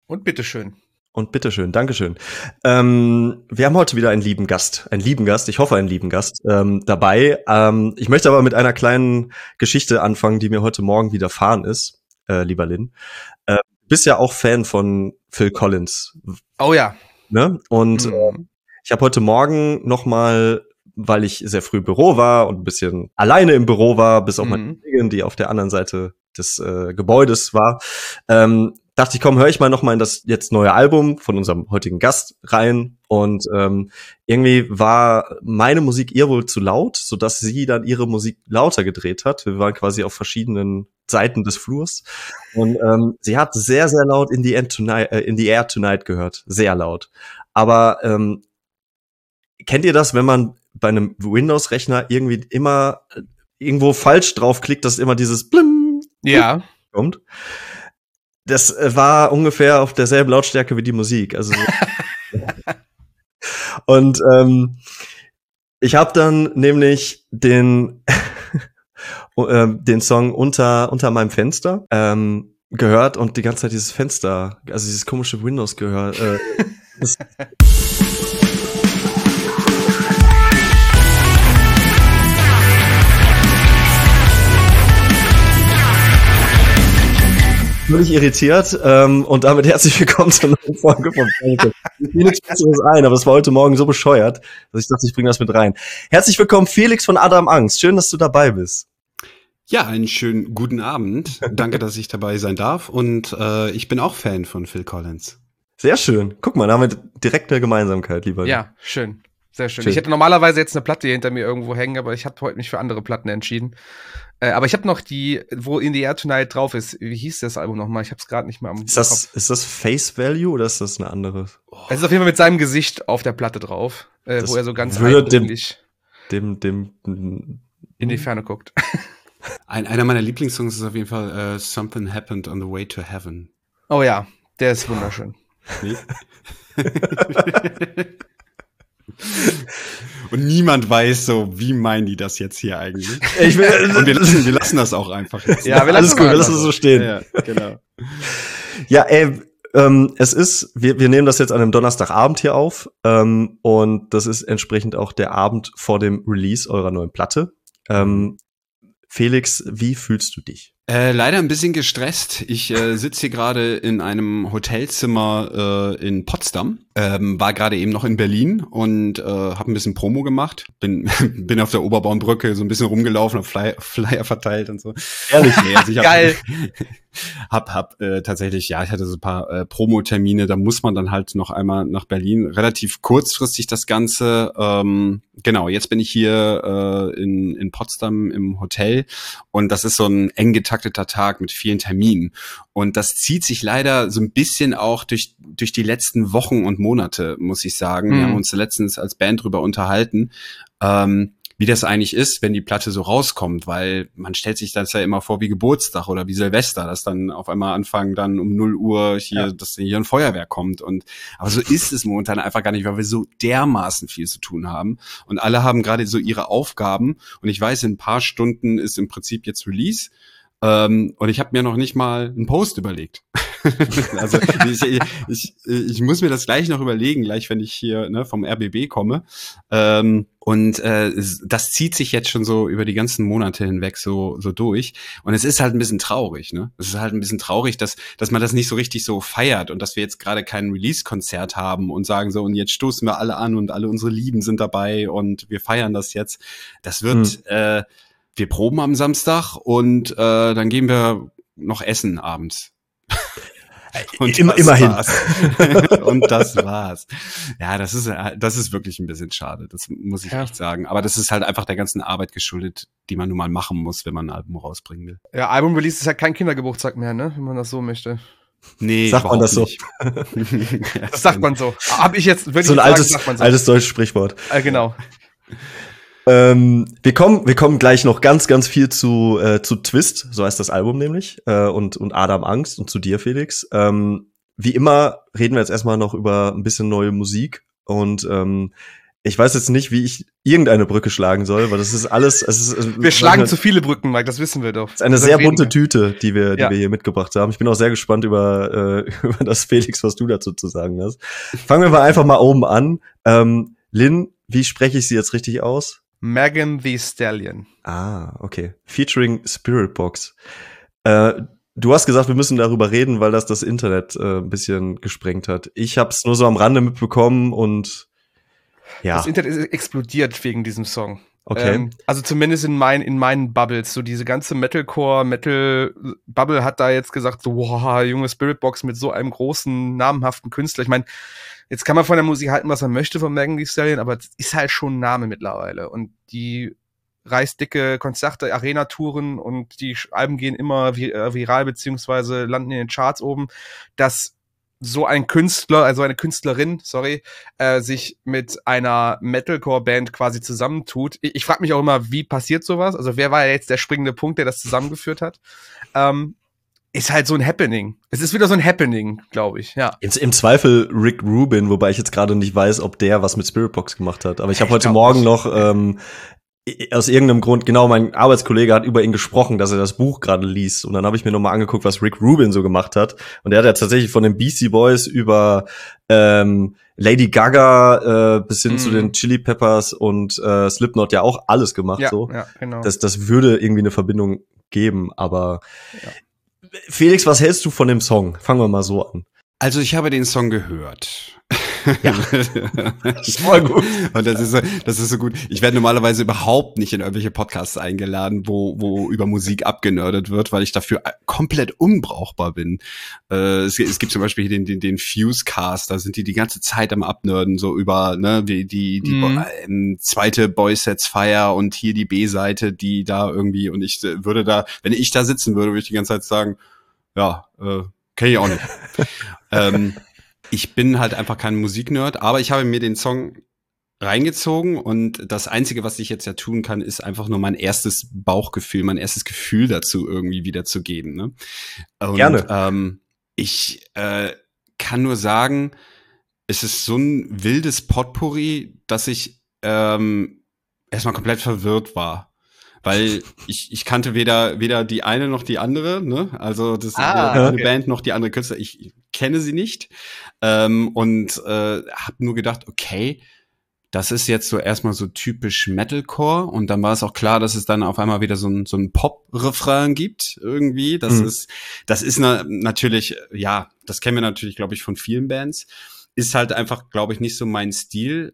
Und bitteschön. Und bitteschön, Dankeschön. Wir haben heute wieder einen lieben Gast, ich hoffe einen lieben Gast, dabei. Ich möchte aber mit einer kleinen Geschichte anfangen, die mir heute Morgen widerfahren ist, lieber Lynn. Du bist ja auch Fan von Phil Collins. Oh ja. Ne? Und ich habe heute Morgen nochmal, weil ich sehr früh im Büro war und ein bisschen alleine im Büro war, bis auf meine Kollegin, die auf der anderen Seite des Gebäudes war, dachte ich, komm, höre ich mal noch mal in das jetzt neue Album von unserem heutigen Gast rein. Und irgendwie war meine Musik ihr wohl zu laut, sodass sie dann ihre Musik lauter gedreht hat. Wir waren quasi auf verschiedenen Seiten des Flurs. Und sie hat sehr, sehr laut In the Air Tonight gehört. Sehr laut. Aber kennt ihr das, wenn man bei einem Windows-Rechner irgendwie immer irgendwo falsch draufklickt, dass immer dieses Blim kommt? Das war ungefähr auf derselben Lautstärke wie die Musik. Also und ich habe dann nämlich den Song unter meinem Fenster gehört und die ganze Zeit dieses Fenster, also dieses komische Windows gehört. Völlig irritiert und damit herzlich willkommen zur neuen Folge von Felix. Mir fiel nichts Besseres ein, aber es war heute Morgen so bescheuert, dass ich dachte, ich bringe das mit rein. Herzlich willkommen, Felix von Adam Angst. Schön, dass du dabei bist. Ja, einen schönen guten Abend. Danke, dass ich dabei sein darf. Und ich bin auch Fan von Phil Collins. Sehr schön. Guck mal, da haben wir direkt eine Gemeinsamkeit, lieber. Ja, schön. Sehr schön. Ich hätte normalerweise jetzt eine Platte hier hinter mir irgendwo hängen, aber ich habe heute mich für andere Platten entschieden. Aber ich habe noch die, wo In the Air Tonight drauf ist. Wie hieß das Album nochmal? Ich habe es gerade nicht mehr am Kopf. Ist das Face Value oder ist das eine andere? Es ist auf jeden Fall mit seinem Gesicht auf der Platte drauf, wo er so ganz eindringlich dem in die Ferne guckt. Einer meiner Lieblingssongs ist auf jeden Fall Something Happened on the Way to Heaven. Oh ja, der ist wunderschön. Nee? Und niemand weiß so, wie meinen die das jetzt hier eigentlich? Und wir lassen das auch einfach jetzt. Ja, alles gut, wir lassen es so stehen. Ja, genau. Ja, es ist, wir nehmen das jetzt an einem Donnerstagabend hier auf und das ist entsprechend auch der Abend vor dem Release eurer neuen Platte. Felix, wie fühlst du dich? Leider ein bisschen gestresst. Ich sitze hier gerade in einem Hotelzimmer in Potsdam. War gerade eben noch in Berlin und habe ein bisschen Promo gemacht. Bin auf der Oberbaumbrücke so ein bisschen rumgelaufen, hab Flyer verteilt und so. Ehrlich? Nee, also Geil. Hab tatsächlich, ja, ich hatte so ein paar Promo-Termine, da muss man dann halt noch einmal nach Berlin. Relativ kurzfristig das Ganze. Genau, jetzt bin ich hier in Potsdam im Hotel und das ist so ein eng getakteter Tag mit vielen Terminen. Und das zieht sich leider so ein bisschen auch durch die letzten Wochen und Monate, muss ich sagen. Wir haben uns letztens als Band drüber unterhalten, wie das eigentlich ist, wenn die Platte so rauskommt, weil man stellt sich das ja immer vor wie Geburtstag oder wie Silvester, dass dann auf einmal anfangen dann um 0 Uhr dass hier ein Feuerwerk kommt aber so ist es momentan einfach gar nicht, weil wir so dermaßen viel zu tun haben und alle haben gerade so ihre Aufgaben und ich weiß, in ein paar Stunden ist im Prinzip jetzt Release. Und ich habe mir noch nicht mal einen Post überlegt. Also ich muss mir das gleich noch überlegen, gleich wenn ich hier vom RBB komme. Das zieht sich jetzt schon so über die ganzen Monate hinweg so durch. Und es ist halt ein bisschen traurig, ne? Es ist halt ein bisschen traurig, dass man das nicht so richtig so feiert und dass wir jetzt gerade kein Release-Konzert haben und sagen so, und jetzt stoßen wir alle an und alle unsere Lieben sind dabei und wir feiern das jetzt. Das wird wir proben am Samstag und dann gehen wir noch essen abends. Und immerhin. Und das war's. Ja, das ist wirklich ein bisschen schade. Das muss ich echt sagen. Aber das ist halt einfach der ganzen Arbeit geschuldet, die man nun mal machen muss, wenn man ein Album rausbringen will. Ja, Album-Release ist ja kein Kindergeburtstag mehr, ne? Wenn man das so möchte. Nee, sagt man das so? Das sagt man so. Hab ich jetzt wirklich so ein altes deutsches Sprichwort. Genau. Wir kommen gleich noch ganz, ganz viel zu Twist, so heißt das Album nämlich, und Adam Angst und zu dir, Felix. Wie immer reden wir jetzt erstmal noch über ein bisschen neue Musik und Ich weiß jetzt nicht, wie ich irgendeine Brücke schlagen soll, weil das ist alles. Wir schlagen zu viele Brücken, Mike, das wissen wir doch. Es ist eine sehr bunte Tüte, die wir hier mitgebracht haben. Ich bin auch sehr gespannt über das, Felix, was du dazu zu sagen hast. Fangen wir mal einfach mal oben an. Lynn, wie spreche ich sie jetzt richtig aus? Megan Thee Stallion. Ah, okay. Featuring Spiritbox. Du hast gesagt, wir müssen darüber reden, weil das Internet ein bisschen gesprengt hat. Ich habe es nur so am Rande mitbekommen und ja. Das Internet ist explodiert wegen diesem Song. Okay. Also zumindest in meinen Bubbles. So diese ganze Metal-Bubble hat da jetzt gesagt, so, wow, junge Spiritbox mit so einem großen, namhaften Künstler. Ich meine, jetzt kann man von der Musik halten, was man möchte von Megan Thee Stallion, aber es ist halt schon ein Name mittlerweile. Und die reißt dicke Konzerte, Arena-Touren und die Alben gehen immer viral, beziehungsweise landen in den Charts oben, dass so ein Künstler, also eine Künstlerin, sich mit einer Metalcore-Band quasi zusammentut. Ich frage mich auch immer, wie passiert sowas? Also wer war jetzt der springende Punkt, der das zusammengeführt hat? Ist halt so ein Happening. Es ist wieder so ein Happening, glaube ich, ja. Im Zweifel Rick Rubin, wobei ich jetzt gerade nicht weiß, ob der was mit Spiritbox gemacht hat. Aber ich habe heute Morgen noch aus irgendeinem Grund, genau, mein Arbeitskollege hat über ihn gesprochen, dass er das Buch gerade liest. Und dann habe ich mir nochmal angeguckt, was Rick Rubin so gemacht hat. Und er hat ja tatsächlich von den Beastie Boys über Lady Gaga bis hin zu den Chili Peppers und Slipknot ja auch alles gemacht. Ja, so. Ja, genau. Das würde irgendwie eine Verbindung geben. Aber Felix, was hältst du von dem Song? Fangen wir mal so an. Also ich habe den Song gehört. Ja, voll gut. Und das ist so gut. Ich werde normalerweise überhaupt nicht in irgendwelche Podcasts eingeladen, wo über Musik abgenördet wird, weil ich dafür komplett unbrauchbar bin. Es gibt zum Beispiel hier den Fusecast, da sind die ganze Zeit am Abnörden, so über die zweite Boys Sets Fire und hier die B-Seite, die da irgendwie, und ich würde da, wenn ich da sitzen würde ich die ganze Zeit sagen, ja, kenn ich auch nicht. Ich bin halt einfach kein Musiknerd, aber ich habe mir den Song reingezogen und das Einzige, was ich jetzt ja tun kann, ist einfach nur mein erstes Bauchgefühl, mein erstes Gefühl dazu irgendwie wiederzugeben. Ne? Und, gerne. Ich kann nur sagen, es ist so ein wildes Potpourri, dass ich erstmal komplett verwirrt war. Weil ich kannte weder die eine noch die andere, ne? Also das eine Band noch die andere Künstler. Ich kenne sie nicht und habe nur gedacht, okay, das ist jetzt so erstmal so typisch Metalcore, und dann war es auch klar, dass es dann auf einmal wieder so ein Pop-Refrain gibt irgendwie. Das ist natürlich, ja, das kennen wir natürlich, glaube ich, von vielen Bands. Ist halt einfach, glaube ich, nicht so mein Stil.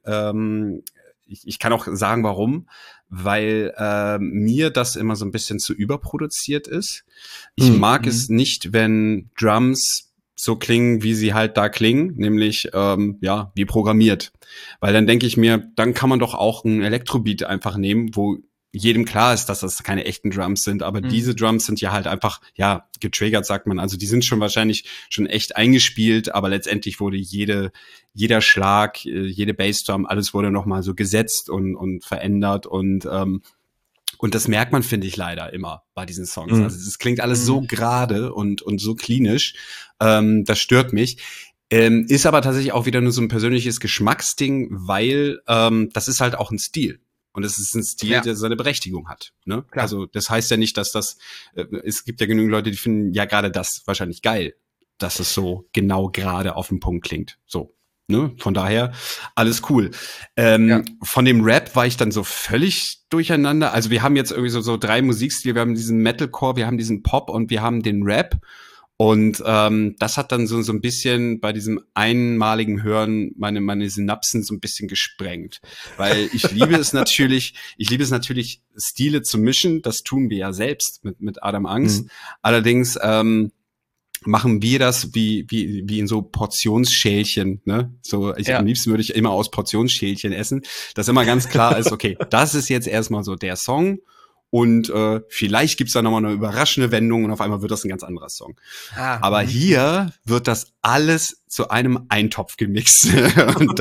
Ich kann auch sagen, warum. Weil mir das immer so ein bisschen zu überproduziert ist. Ich mag es nicht, wenn Drums so klingen, wie sie halt da klingen, nämlich wie programmiert. Weil dann denke ich mir, dann kann man doch auch einen Elektrobeat einfach nehmen, wo jedem klar ist, dass das keine echten Drums sind, aber diese Drums sind ja halt einfach, ja, getriggert, sagt man. Also die sind schon wahrscheinlich schon echt eingespielt, aber letztendlich wurde jeder Schlag, jede Bassdrum, alles wurde nochmal so gesetzt und verändert und das merkt man, finde ich, leider immer bei diesen Songs. Also es klingt alles so gerade und so klinisch. Das stört mich. Ist aber tatsächlich auch wieder nur so ein persönliches Geschmacksding, weil das ist halt auch ein Stil. Und es ist ein Stil, der seine Berechtigung hat. Ne? Also das heißt ja nicht, dass es gibt ja genügend Leute, die finden ja gerade das wahrscheinlich geil, dass es so genau gerade auf den Punkt klingt. So. Ne? Von daher, alles cool. Von dem Rap war ich dann so völlig durcheinander. Also wir haben jetzt irgendwie so drei Musikstile. Wir haben diesen Metalcore, wir haben diesen Pop und wir haben den Rap. Und das hat dann so ein bisschen bei diesem einmaligen Hören meine Synapsen so ein bisschen gesprengt. Weil ich liebe es natürlich, Stile zu mischen. Das tun wir ja selbst mit Adam Angst. Allerdings machen wir das wie in so Portionsschälchen, ne? So, am liebsten würde ich immer aus Portionsschälchen essen, dass immer ganz klar ist, okay, das ist jetzt erstmal so der Song und vielleicht gibt's da nochmal eine überraschende Wendung und auf einmal wird das ein ganz anderer Song. Aber hier wird das alles zu einem Eintopf gemixt. Und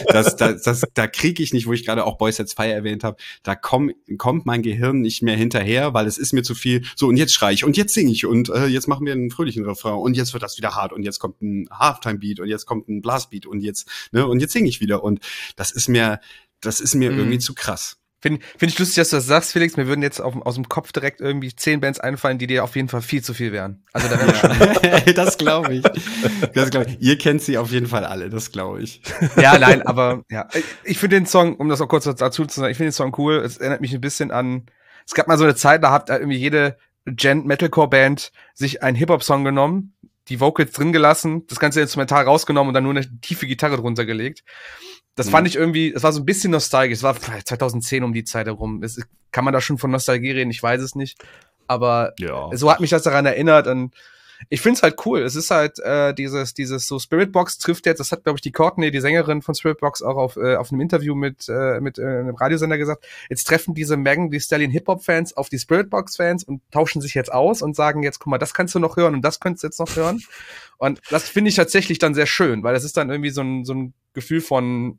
da kriege ich nicht, wo ich gerade auch Boys Sets Fire erwähnt habe, da kommt mein Gehirn nicht mehr hinterher, weil es ist mir zu viel. So, und jetzt schreie ich und jetzt singe ich und jetzt machen wir einen fröhlichen Refrain und jetzt wird das wieder hart und jetzt kommt ein Halftime-Beat und jetzt kommt ein Blast-Beat und jetzt singe ich wieder. Und das ist mir irgendwie zu krass. Find ich lustig, dass du das sagst, Felix. Mir würden jetzt aus dem Kopf direkt irgendwie 10 Bands einfallen, die dir auf jeden Fall viel zu viel wären. Also da wäre schon. Das glaube ich. Ihr kennt sie auf jeden Fall alle, das glaube ich. Ja, nein, aber ja. Ich finde den Song, um das auch kurz dazu zu sagen, ich finde den Song cool. Es erinnert mich ein bisschen an, es gab mal so eine Zeit, da hat irgendwie jede Gent-Metalcore-Band sich einen Hip-Hop-Song genommen, die Vocals drin gelassen, das ganze Instrumental rausgenommen und dann nur eine tiefe Gitarre drunter gelegt. Das fand ich irgendwie, es war so ein bisschen nostalgisch. Es war 2010 um die Zeit herum. Kann man da schon von Nostalgie reden? Ich weiß es nicht. Aber so hat mich das daran erinnert. Und ich find's halt cool. Es ist halt dieses so Spiritbox trifft jetzt, das hat, glaube ich, die Courtney, die Sängerin von Spiritbox, auch auf einem Interview mit einem Radiosender gesagt. Jetzt treffen diese Megan Thee Stallion Hip-Hop-Fans auf die Spiritbox-Fans und tauschen sich jetzt aus und sagen jetzt, guck mal, das kannst du noch hören und das könntest du jetzt noch hören. Und das finde ich tatsächlich dann sehr schön, weil das ist dann irgendwie so ein Gefühl von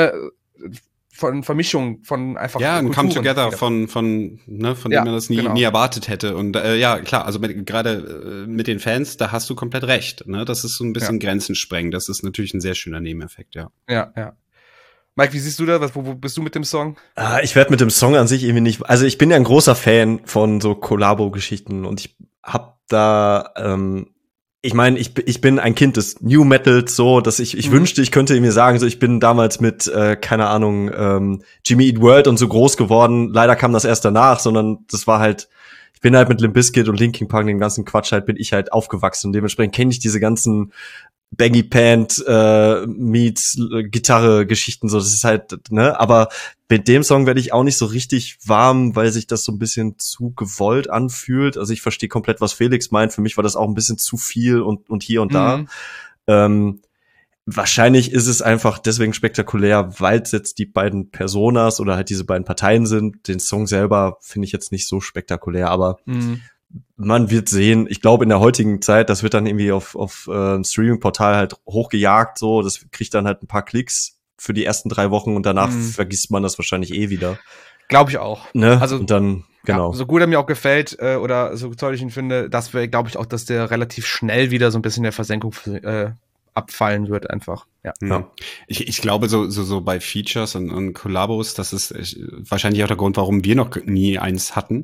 von Vermischung, von einfach ein Come Together von dem man das nie erwartet hätte. Und klar, also gerade mit den Fans, da hast du komplett recht. Ne? Das ist so ein bisschen Grenzen sprengen. Das ist natürlich ein sehr schöner Nebeneffekt, ja. Ja. Mike, wie siehst du das? Wo bist du mit dem Song? Ich werde mit dem Song an sich irgendwie nicht, also ich bin ja ein großer Fan von so Kollabo-Geschichten und ich hab da ich meine, ich bin ein Kind des New Metals, so, dass ich wünschte, ich könnte mir sagen, so, ich bin damals mit, keine Ahnung, Jimmy Eat World und so groß geworden. Leider kam das erst danach, sondern das war halt, ich bin halt mit Limp Bizkit und Linkin Park, den ganzen Quatsch halt, bin ich halt aufgewachsen und dementsprechend kenne ich diese ganzen Baggy Pant, Meets, Gitarre-Geschichten, so, das ist halt, ne, aber mit dem Song werde ich auch nicht so richtig warm, weil sich das so ein bisschen zu gewollt anfühlt. Also ich verstehe komplett, was Felix meint. Für mich war das auch ein bisschen zu viel und hier und da. Wahrscheinlich ist es einfach deswegen spektakulär, weil es jetzt die beiden Personas oder halt diese beiden Parteien sind. Den Song selber finde ich jetzt nicht so spektakulär, aber man wird sehen. Ich glaube, in der heutigen Zeit, das wird dann irgendwie auf Streaming-Portal halt hochgejagt, so. Das kriegt dann halt ein paar Klicks für die ersten 3 Wochen und danach vergisst man das wahrscheinlich wieder. Glaube ich auch. Ne? Also, und dann, genau. Ja, so gut er mir auch gefällt, oder so toll ich ihn finde, das wäre, glaube ich, auch, dass der relativ schnell wieder so ein bisschen der Versenkung abfallen wird, einfach. Ja. Ich glaube, so bei Features und Kollabos, das ist wahrscheinlich auch der Grund, warum wir noch nie eins hatten,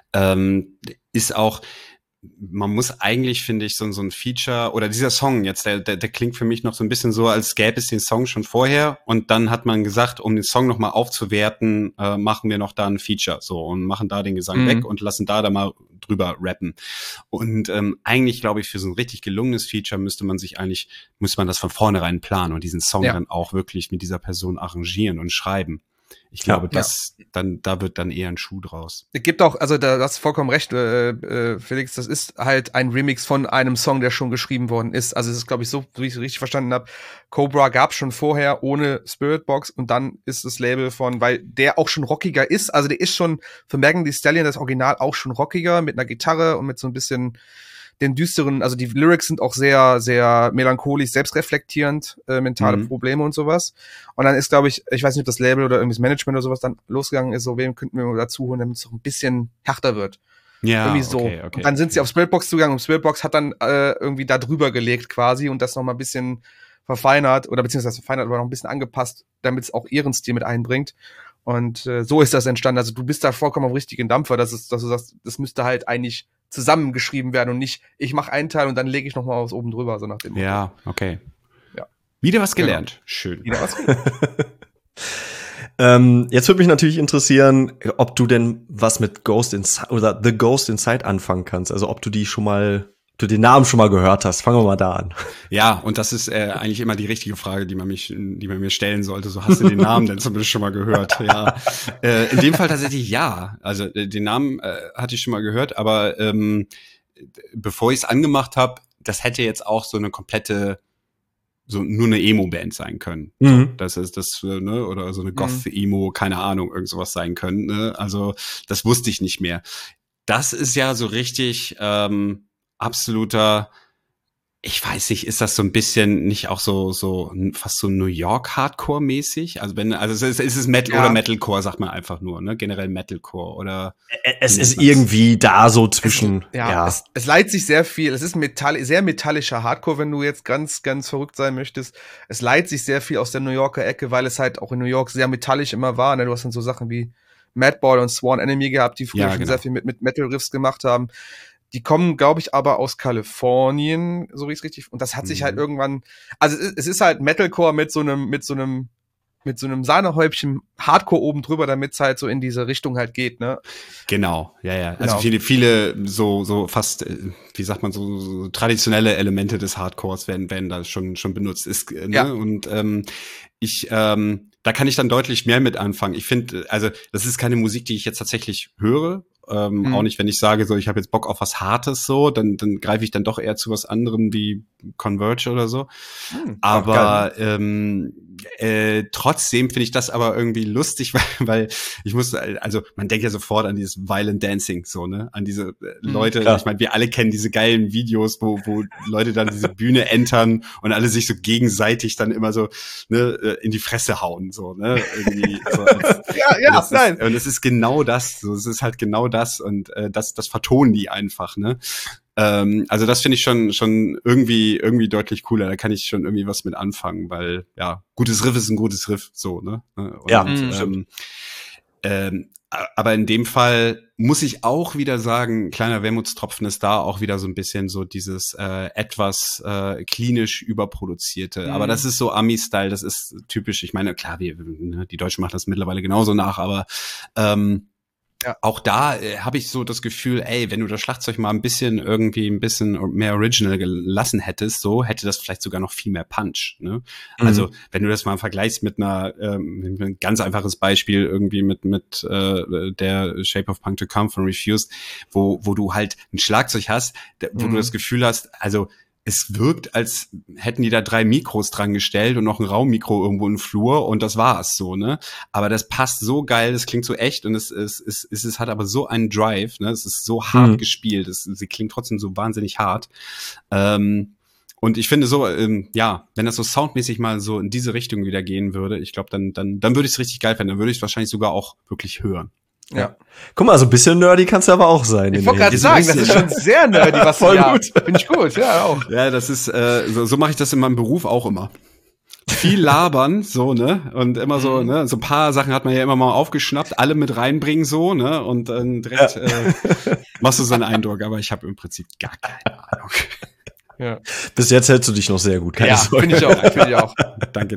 ist auch, man muss eigentlich, finde ich, so ein Feature oder dieser Song jetzt, der klingt für mich noch so ein bisschen so, als gäbe es den Song schon vorher und dann hat man gesagt, um den Song nochmal aufzuwerten, machen wir noch da ein Feature so und machen da den Gesang weg und lassen da mal drüber rappen. Und eigentlich, glaube ich, für so ein richtig gelungenes Feature müsste man das von vornherein planen und diesen Song dann auch wirklich mit dieser Person arrangieren und schreiben. Ich glaube, da wird dann eher ein Schuh draus. Es gibt auch, also da hast du vollkommen recht, Felix, das ist halt ein Remix von einem Song, der schon geschrieben worden ist. Also es ist, glaube ich, so, wie ich es richtig verstanden habe, Cobra gab schon vorher ohne Spiritbox und dann ist das Label weil der auch schon rockiger ist, also der ist schon für Megan Thee Stallion das Original auch schon rockiger mit einer Gitarre und mit so ein bisschen den düsteren, also die Lyrics sind auch sehr, sehr melancholisch, selbstreflektierend, mentale Probleme und sowas. Und dann ist, glaube ich weiß nicht, ob das Label oder irgendwie das Management oder sowas dann losgegangen ist, so wem könnten wir dazu holen, damit es noch ein bisschen härter wird. Ja, irgendwie so. Okay. Und dann sind sie auf Spiritbox zugegangen und Spiritbox hat dann irgendwie da drüber gelegt quasi und das noch mal ein bisschen verfeinert oder beziehungsweise verfeinert, aber noch ein bisschen angepasst, damit es auch ihren Stil mit einbringt. Und so ist das entstanden. Also du bist da vollkommen auf richtigen Dampfer, dass du sagst, das müsste halt eigentlich zusammengeschrieben werden und nicht, ich mache einen Teil und dann lege ich noch mal was oben drüber, so nach dem Motto. Ja, okay. Ja. Wieder was gelernt. Genau. Schön. Wieder was gelernt. Jetzt würde mich natürlich interessieren, ob du denn was mit Ghost Inside oder The Ghost Inside anfangen kannst. Also ob du den Namen schon mal gehört hast. Fangen wir mal da an. Ja, und das ist eigentlich immer die richtige Frage, die man mir stellen sollte. So, hast du den Namen denn zumindest schon mal gehört? Ja. In dem Fall tatsächlich ja. Also den Namen hatte ich schon mal gehört, aber bevor ich es angemacht habe, das hätte jetzt auch so eine komplette so nur eine Emo-Band sein können. Mhm. Das ist das, ne, oder so eine Goth-Emo, keine Ahnung, irgend sowas sein können. Ne? Also das wusste ich nicht mehr. Das ist ja so richtig absoluter, ich weiß nicht, ist das so ein bisschen nicht auch so fast so New York Hardcore-mäßig? Also es ist Metal oder Metalcore, sagt man einfach nur, ne? Generell Metalcore oder es ist irgendwie da so zwischen. Es leiht sich sehr viel. Es ist sehr metallischer Hardcore, wenn du jetzt ganz, ganz verrückt sein möchtest. Es leiht sich sehr viel aus der New Yorker Ecke, weil es halt auch in New York sehr metallisch immer war. Ne? Du hast dann so Sachen wie Madball und Sworn Enemy gehabt, die früher schon sehr viel mit Metal-Riffs gemacht haben. Die kommen, glaube ich, aber aus Kalifornien, so wie ich es richtig. Und das hat sich halt irgendwann. Also es ist halt Metalcore mit so einem Sahnehäubchen Hardcore oben drüber, damit es halt so in diese Richtung halt geht, ne? Genau, ja. Also viele so fast, wie sagt man, so traditionelle Elemente des Hardcores werden da schon benutzt. Ne? Ja. Und da kann ich dann deutlich mehr mit anfangen. Ich finde, also das ist keine Musik, die ich jetzt tatsächlich höre. Auch nicht, wenn ich sage, so ich habe jetzt Bock auf was Hartes, so, dann greife ich dann doch eher zu was anderem wie Converge oder so. Aber trotzdem finde ich das aber irgendwie lustig, weil ich muss, also man denkt ja sofort an dieses Violent Dancing, so, ne, an diese Leute. Ich meine, wir alle kennen diese geilen Videos, wo Leute dann diese Bühne entern und alle sich so gegenseitig dann immer so, ne, in die Fresse hauen, so, ne, irgendwie. So, nein. Und es ist genau das, so, es ist halt genau das und das vertonen die einfach, ne. Also das finde ich schon irgendwie deutlich cooler. Da kann ich schon irgendwie was mit anfangen, weil ja, gutes Riff ist ein gutes Riff, so, ne? Und, aber in dem Fall muss ich auch wieder sagen, kleiner Wermutstropfen ist da auch wieder so ein bisschen so dieses etwas klinisch überproduzierte. Aber das ist so Ami-Style, das ist typisch. Ich meine, klar, die Deutschen machen das mittlerweile genauso nach, aber auch da habe ich so das Gefühl, ey, wenn du das Schlagzeug mal ein bisschen mehr original gelassen hättest, so hätte das vielleicht sogar noch viel mehr Punch. Ne? Also wenn du das mal vergleichst mit ein ganz einfaches Beispiel irgendwie mit der Shape of Punk to Come von Refused, wo du halt ein Schlagzeug hast, wo du das Gefühl hast, also es wirkt, als hätten die da 3 Mikros dran gestellt und noch ein Raummikro irgendwo im Flur und das war's so, ne? Aber das passt so geil, das klingt so echt und es hat aber so einen Drive, ne? Es ist so hart gespielt, sie klingt trotzdem so wahnsinnig hart. Und ich finde so, wenn das so soundmäßig mal so in diese Richtung wieder gehen würde, ich glaube, dann würde ich es richtig geil finden, dann würde ich es wahrscheinlich sogar auch wirklich hören. Ja. Guck mal, so ein bisschen nerdy kannst du aber auch sein. Ich wollte gerade sagen, das ist schon sehr nerdy, was voll gut. Finde ich gut, ja auch. Ja, das ist, so mache ich das in meinem Beruf auch immer. Viel labern, so, ne? Und immer so, ne? So ein paar Sachen hat man ja immer mal aufgeschnappt, alle mit reinbringen, so, ne? Und dann direkt machst du so einen Eindruck, aber ich habe im Prinzip gar keine Ahnung. Ja. Bis jetzt hältst du dich noch sehr gut, keine Sorge. Finde ich auch. Danke.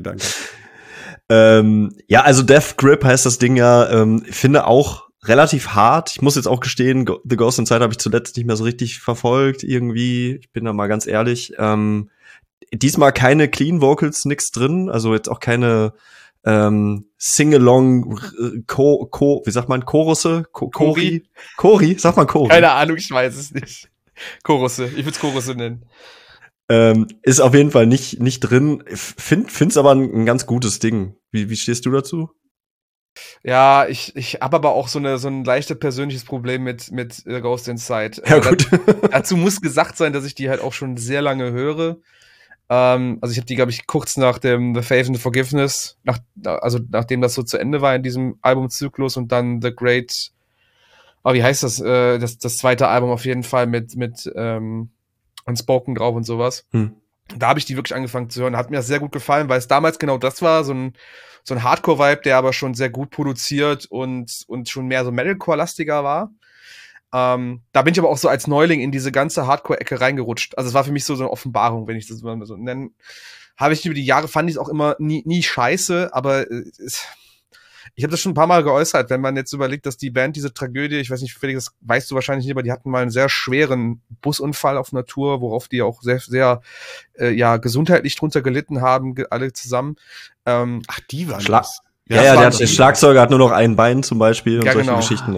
Also Death Grip heißt das Ding ja, ich finde auch relativ hart. Ich muss jetzt auch gestehen, The Ghost Inside habe ich zuletzt nicht mehr so richtig verfolgt irgendwie. Ich bin da mal ganz ehrlich. Diesmal keine Clean Vocals, nix drin. Also jetzt auch keine Sing-along, wie sagt man, Chorusse? Chori? Sagt man Chori? Keine Ahnung, ich weiß es nicht. Chorusse, ich würde es Chorusse nennen. Ist auf jeden Fall nicht drin. Find's aber ein ganz gutes Ding. Wie stehst du dazu? Ja, ich habe aber auch so ein leichtes persönliches Problem mit Ghost Inside. Ja, gut. Dazu muss gesagt sein, dass ich die halt auch schon sehr lange höre. Also ich habe die, glaube ich, kurz nach dem The Faith and the Forgiveness, nachdem das so zu Ende war in diesem Albumzyklus und dann The Great, wie heißt das? Das zweite Album auf jeden Fall mit Unspoken drauf und sowas. Da habe ich die wirklich angefangen zu hören. Hat mir das sehr gut gefallen, weil es damals genau das war, so ein Hardcore-Vibe, der aber schon sehr gut produziert und schon mehr so Metalcore-lastiger war. Da bin ich aber auch so als Neuling in diese ganze Hardcore-Ecke reingerutscht. Also es war für mich so eine Offenbarung, wenn ich das mal so nennen. Habe ich über die Jahre, fand ich es auch immer nie scheiße, aber ich habe das schon ein paar Mal geäußert, wenn man jetzt überlegt, dass die Band diese Tragödie, ich weiß nicht, Felix, das weißt du wahrscheinlich nicht, aber die hatten mal einen sehr schweren Busunfall auf einer Tour, worauf die auch sehr, sehr gesundheitlich drunter gelitten haben, alle zusammen. Die waren der Schlagzeuger hat nur noch ein Bein zum Beispiel und solche Geschichten. Also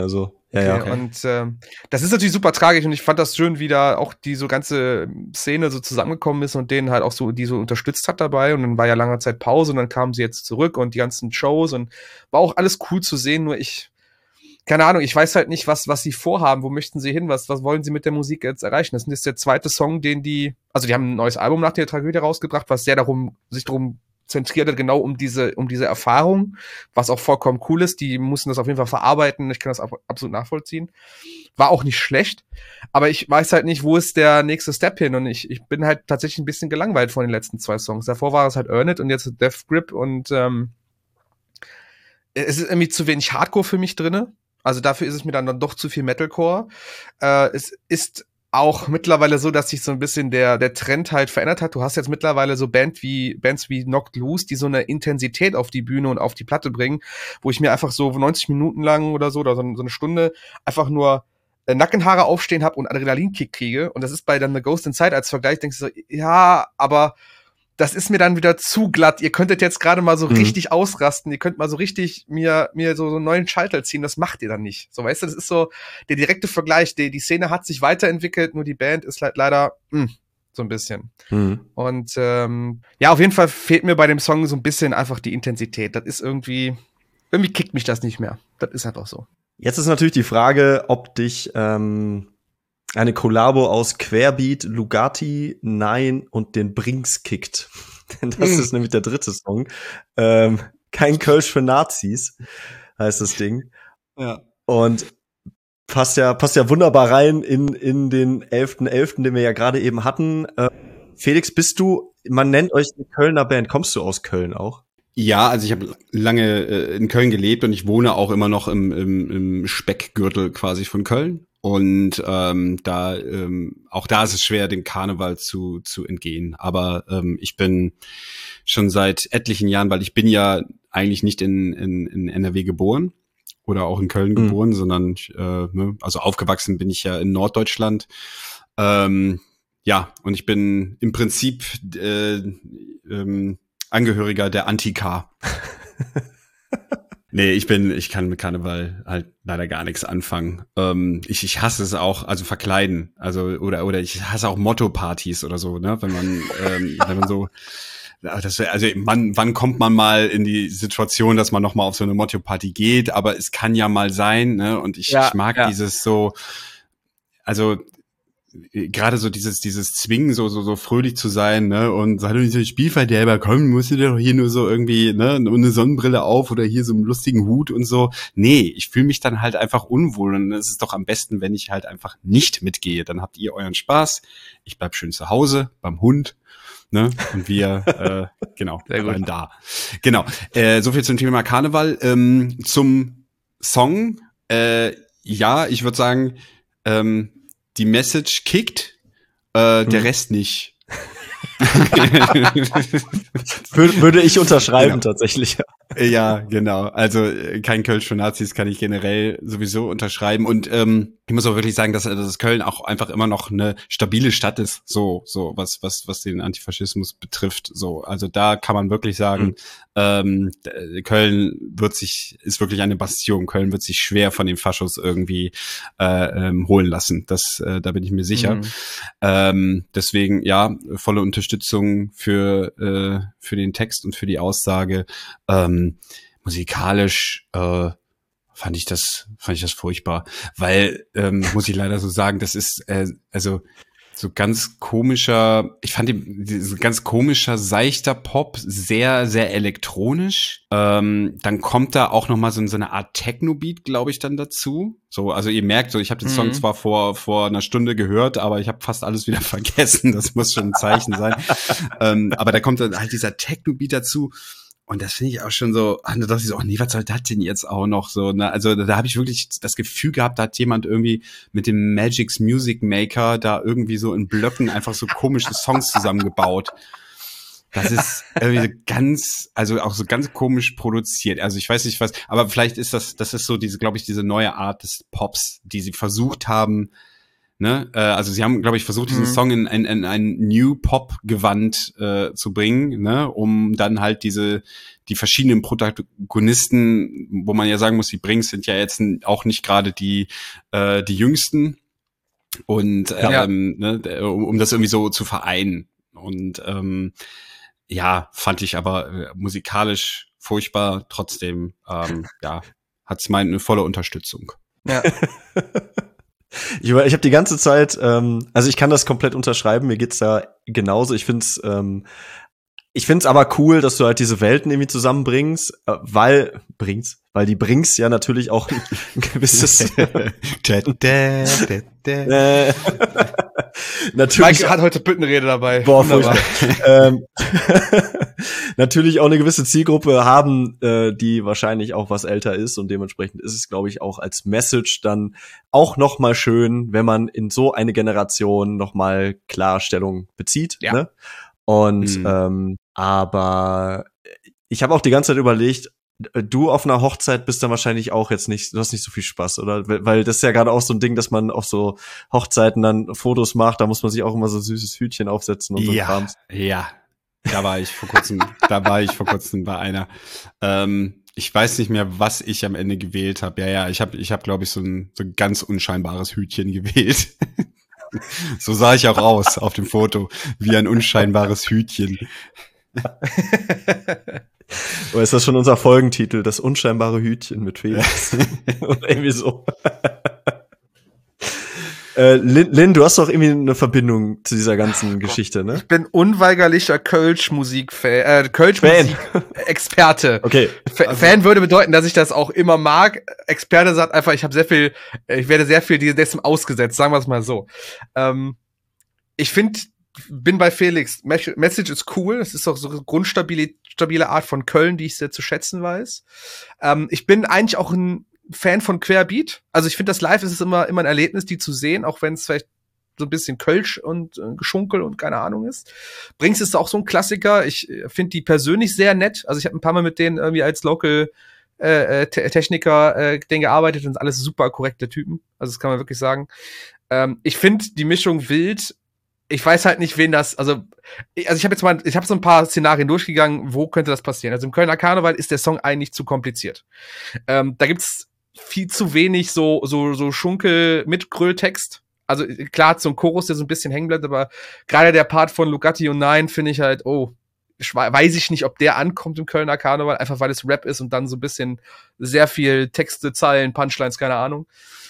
Ja, okay. Und das ist natürlich super tragisch und ich fand das schön, wie da auch die so ganze Szene so zusammengekommen ist und denen halt auch so, die so unterstützt hat dabei und dann war ja lange Zeit Pause und dann kamen sie jetzt zurück und die ganzen Shows und war auch alles cool zu sehen, nur keine Ahnung, ich weiß halt nicht, was sie vorhaben, wo möchten sie hin, was wollen sie mit der Musik jetzt erreichen? Das ist jetzt der zweite Song, die haben ein neues Album nach der Tragödie rausgebracht, was sehr sich darum zentriert hat, genau um diese Erfahrung, was auch vollkommen cool ist. Die mussten das auf jeden Fall verarbeiten. Ich kann das absolut nachvollziehen. War auch nicht schlecht, aber ich weiß halt nicht, wo ist der nächste Step hin und ich bin halt tatsächlich ein bisschen gelangweilt von den letzten 2 Songs. Davor war es halt Earn It und jetzt Death Grip und es ist irgendwie zu wenig Hardcore für mich drinne. Also dafür ist es mir dann doch zu viel Metalcore. Es ist auch mittlerweile so, dass sich so ein bisschen der Trend halt verändert hat. Du hast jetzt mittlerweile so Bands wie Knocked Loose, die so eine Intensität auf die Bühne und auf die Platte bringen, wo ich mir einfach so 90 Minuten lang oder so eine Stunde einfach nur Nackenhaare aufstehen habe und Adrenalinkick kriege. Und das ist bei dann The Ghost Inside als Vergleich, denkst du so, ja, aber das ist mir dann wieder zu glatt. Ihr könntet jetzt gerade mal so richtig ausrasten. Ihr könnt mal so richtig mir so einen neuen Schalter ziehen. Das macht ihr dann nicht. So, weißt du, das ist so der direkte Vergleich. Die Szene hat sich weiterentwickelt, nur die Band ist halt leider so ein bisschen. Und ja, auf jeden Fall fehlt mir bei dem Song so ein bisschen einfach die Intensität. Das ist irgendwie kickt mich das nicht mehr. Das ist einfach so. Jetzt ist natürlich die Frage, ob dich eine Kollabo aus Querbeat, Lugatti, Nein und den Brinks kickt. Denn das ist nämlich der dritte Song. Kein Kölsch für Nazis heißt das Ding. Ja. Und passt ja wunderbar rein in den 11.11., den wir ja gerade eben hatten. Felix, man nennt euch eine Kölner Band. Kommst du aus Köln auch? Ja, also ich habe lange in Köln gelebt und ich wohne auch immer noch im Speckgürtel quasi von Köln. Und auch da ist es schwer, dem Karneval zu entgehen. Aber ich bin schon seit etlichen Jahren, weil ich bin ja eigentlich nicht in NRW geboren oder auch in Köln geboren, sondern also aufgewachsen bin ich ja in Norddeutschland. Ja, und ich bin im Prinzip Angehöriger der Anti-K. Nee, ich kann mit Karneval halt leider gar nichts anfangen. Ich hasse es auch, also verkleiden, also oder ich hasse auch Motto-Partys oder so, ne, wenn man so, wann kommt man mal in die Situation, dass man noch mal auf so eine Motto-Party geht? Aber es kann ja mal sein, ne, und ich mag dieses so, also gerade so dieses Zwingen, so fröhlich zu sein, ne, und sei doch nicht so Spielverderber, komm, musst du doch hier nur so irgendwie, ne, eine Sonnenbrille auf oder hier so einen lustigen Hut und so. Nee, ich fühle mich dann halt einfach unwohl und es ist doch am besten, wenn ich halt einfach nicht mitgehe. Dann habt ihr euren Spaß, ich bleib schön zu Hause, beim Hund, ne, und wir, genau, bleiben da. Genau, so viel zum Thema Karneval. Zum Song, ja, ich würde sagen, die Message kickt, der Rest nicht. Würde ich unterschreiben, tatsächlich. Ja, genau. Also kein Kölsch für Nazis kann ich generell sowieso unterschreiben. Und ich muss auch wirklich sagen, dass Köln auch einfach immer noch eine stabile Stadt ist, so was den Antifaschismus betrifft. So, also da kann man wirklich sagen, Köln ist wirklich eine Bastion. Köln wird sich schwer von den Faschos irgendwie holen lassen. Da bin ich mir sicher. Deswegen, ja, volle Unterstützung für den Text und für die Aussage. Musikalisch fand ich das furchtbar, weil muss ich leider so sagen, das ist also so ganz komischer, ich fand so ganz komischer, seichter Pop, sehr, sehr elektronisch. Dann kommt da auch noch mal so eine Art Techno-Beat, glaube ich, dann dazu. So, also ihr merkt, so ich habe den Song zwar vor einer Stunde gehört, aber ich habe fast alles wieder vergessen. Das muss schon ein Zeichen sein. Aber da kommt dann halt dieser Techno-Beat dazu. Und das finde ich auch schon so, da dachte ich so, oh nee, was soll das denn jetzt auch noch so, ne? Also da habe ich wirklich das Gefühl gehabt, da hat jemand irgendwie mit dem Magic's Music Maker da irgendwie so in Blöcken einfach so komische Songs zusammengebaut. Das ist irgendwie also auch so ganz komisch produziert. Also ich weiß nicht was, aber vielleicht ist das ist so diese, glaube ich, diese neue Art des Pops, die sie versucht haben, Ne? Also sie haben, glaube ich, versucht, diesen Song in ein New Pop-Gewand zu bringen, ne? Um dann halt die verschiedenen Protagonisten, wo man ja sagen muss, die Brings sind ja jetzt auch nicht gerade die jüngsten und ne, um das irgendwie so zu vereinen. Und ja, fand ich aber musikalisch furchtbar, trotzdem hat's meine volle Unterstützung. Ja. Ich habe die ganze Zeit, also ich kann das komplett unterschreiben, mir geht's da genauso. Ich find's aber cool, dass du halt diese Welten irgendwie zusammenbringst, weil die Brings ja natürlich auch ein gewisses natürlich Mike hat heute Büttenrede dabei. Boah, furchtbar. Natürlich auch eine gewisse Zielgruppe haben, die wahrscheinlich auch was älter ist und dementsprechend ist es, glaube ich, auch als Message dann auch noch mal schön, wenn man in so eine Generation noch mal Klarstellung bezieht. Ja. Ne? Und aber ich habe auch die ganze Zeit überlegt, du auf einer Hochzeit bist dann wahrscheinlich auch jetzt nicht, du hast nicht so viel Spaß, oder? Weil das ist ja gerade auch so ein Ding, dass man auf so Hochzeiten dann Fotos macht, da muss man sich auch immer so ein süßes Hütchen aufsetzen und so Krams. Ja, da war ich vor kurzem bei einer. Ich weiß nicht mehr, was ich am Ende gewählt habe. Ja, ich hab, glaube ich, so ein ganz unscheinbares Hütchen gewählt. So sah ich auch aus auf dem Foto, wie ein unscheinbares Hütchen. Oder ist das schon unser Folgentitel? Das unscheinbare Hütchen mit Felix. Oder irgendwie so. Lynn, du hast doch irgendwie eine Verbindung zu dieser ganzen Geschichte, ne? Ich bin unweigerlicher Kölsch-Musik-Fan, Kölsch-Musik-Experte. Okay. Fan würde bedeuten, dass ich das auch immer mag. Experte sagt einfach, ich werde sehr viel dessen ausgesetzt, sagen wir es mal so. Ich bin bei Felix. Message ist cool. Das ist auch so eine grundstabile Art von Köln, die ich sehr zu schätzen weiß. Ich bin eigentlich auch ein Fan von Querbeat. Also ich finde, das live ist es immer ein Erlebnis, die zu sehen, auch wenn es vielleicht so ein bisschen Kölsch und Geschunkel und keine Ahnung ist. Brings ist auch so ein Klassiker. Ich finde die persönlich sehr nett. Also ich habe ein paar Mal mit denen irgendwie als Local Techniker denen gearbeitet und sind alles super korrekte Typen. Also das kann man wirklich sagen. Ich finde die Mischung wild. Ich weiß halt nicht, wen das, also ich habe so ein paar Szenarien durchgegangen, wo könnte das passieren. Also im Kölner Karneval ist der Song eigentlich zu kompliziert. Da gibt's viel zu wenig so Schunkel mit Grölltext. Also klar, so ein Chorus, der so ein bisschen hängen bleibt, aber gerade der Part von Lugatti und Nein finde ich halt, weiß ich nicht, ob der ankommt im Kölner Karneval, einfach weil es Rap ist und dann so ein bisschen sehr viel Texte, Zeilen, Punchlines, keine Ahnung.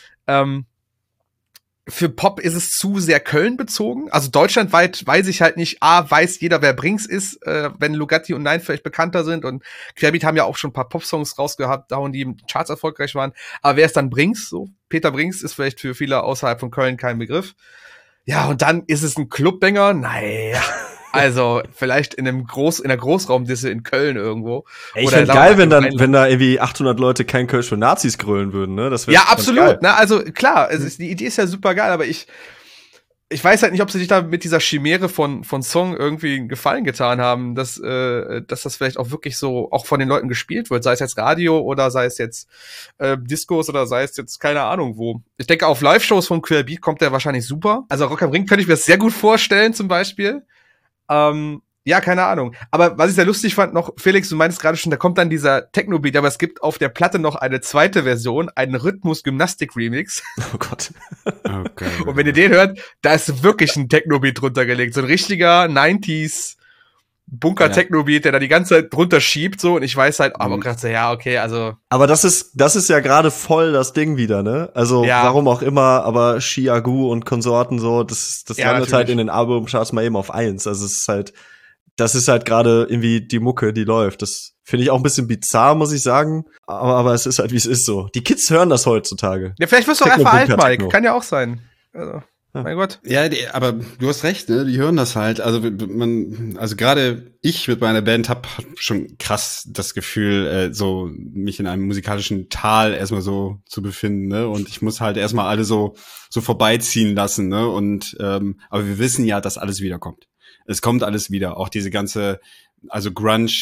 Für Pop ist es zu sehr Köln bezogen. Also deutschlandweit weiß ich halt nicht, weiß jeder, wer Brings ist, wenn Lugatti und Nein vielleicht bekannter sind. Und Querbeat haben ja auch schon ein paar Popsongs rausgehabt, die im Charts erfolgreich waren. Aber wer ist dann Brings? So, Peter Brings ist vielleicht für viele außerhalb von Köln kein Begriff. Ja, und dann ist es ein Clubbanger. Naja, also vielleicht in der Großraumdisse in Köln irgendwo. Ich fände geil, wenn da irgendwie 800 Leute kein Kölsch für Nazis grölen würden, ne? Das ja, absolut. Ne? Also klar, die Idee ist ja super geil, aber ich weiß halt nicht, ob sie sich da mit dieser Chimäre von Song irgendwie einen Gefallen getan haben, dass das vielleicht auch wirklich so auch von den Leuten gespielt wird, sei es jetzt Radio oder sei es jetzt Discos oder sei es jetzt keine Ahnung wo. Ich denke, auf Live-Shows von Querbeat kommt der wahrscheinlich super. Also Rock am Ring könnte ich mir das sehr gut vorstellen zum Beispiel. Ja, keine Ahnung. Aber was ich sehr lustig fand noch, Felix, du meinst gerade schon, da kommt dann dieser Techno-Beat, aber es gibt auf der Platte noch eine zweite Version, einen Rhythmus-Gymnastik-Remix. Oh Gott. Okay. Und wenn ihr den hört, da ist wirklich ein Techno-Beat drunter gelegt. So ein richtiger 90s Bunker-Techno-Beat, der da die ganze Zeit drunter schiebt, so. Und ich weiß halt, aber gerade so, ja, okay, also. Aber das ist ja gerade voll das Ding wieder, ne? Also, warum auch immer, aber Chiagu und Konsorten so, das landet halt in den Albumcharts mal eben auf 1. Also, das ist halt gerade irgendwie die Mucke, die läuft. Das finde ich auch ein bisschen bizarr, muss ich sagen. Aber es ist halt, wie es ist so. Die Kids hören das heutzutage. Ja, vielleicht wirst du auch einfach alt, Mike. Kann ja auch sein. Also, mein Gott. Ja, aber du hast recht, ne? Die hören das halt. Also gerade ich mit meiner Band hab schon krass das Gefühl, so mich in einem musikalischen Tal erstmal so zu befinden, ne? Und ich muss halt erstmal alle so vorbeiziehen lassen, ne? Und aber wir wissen ja, dass alles wiederkommt. Es kommt alles wieder. Auch diese ganze, also Grunge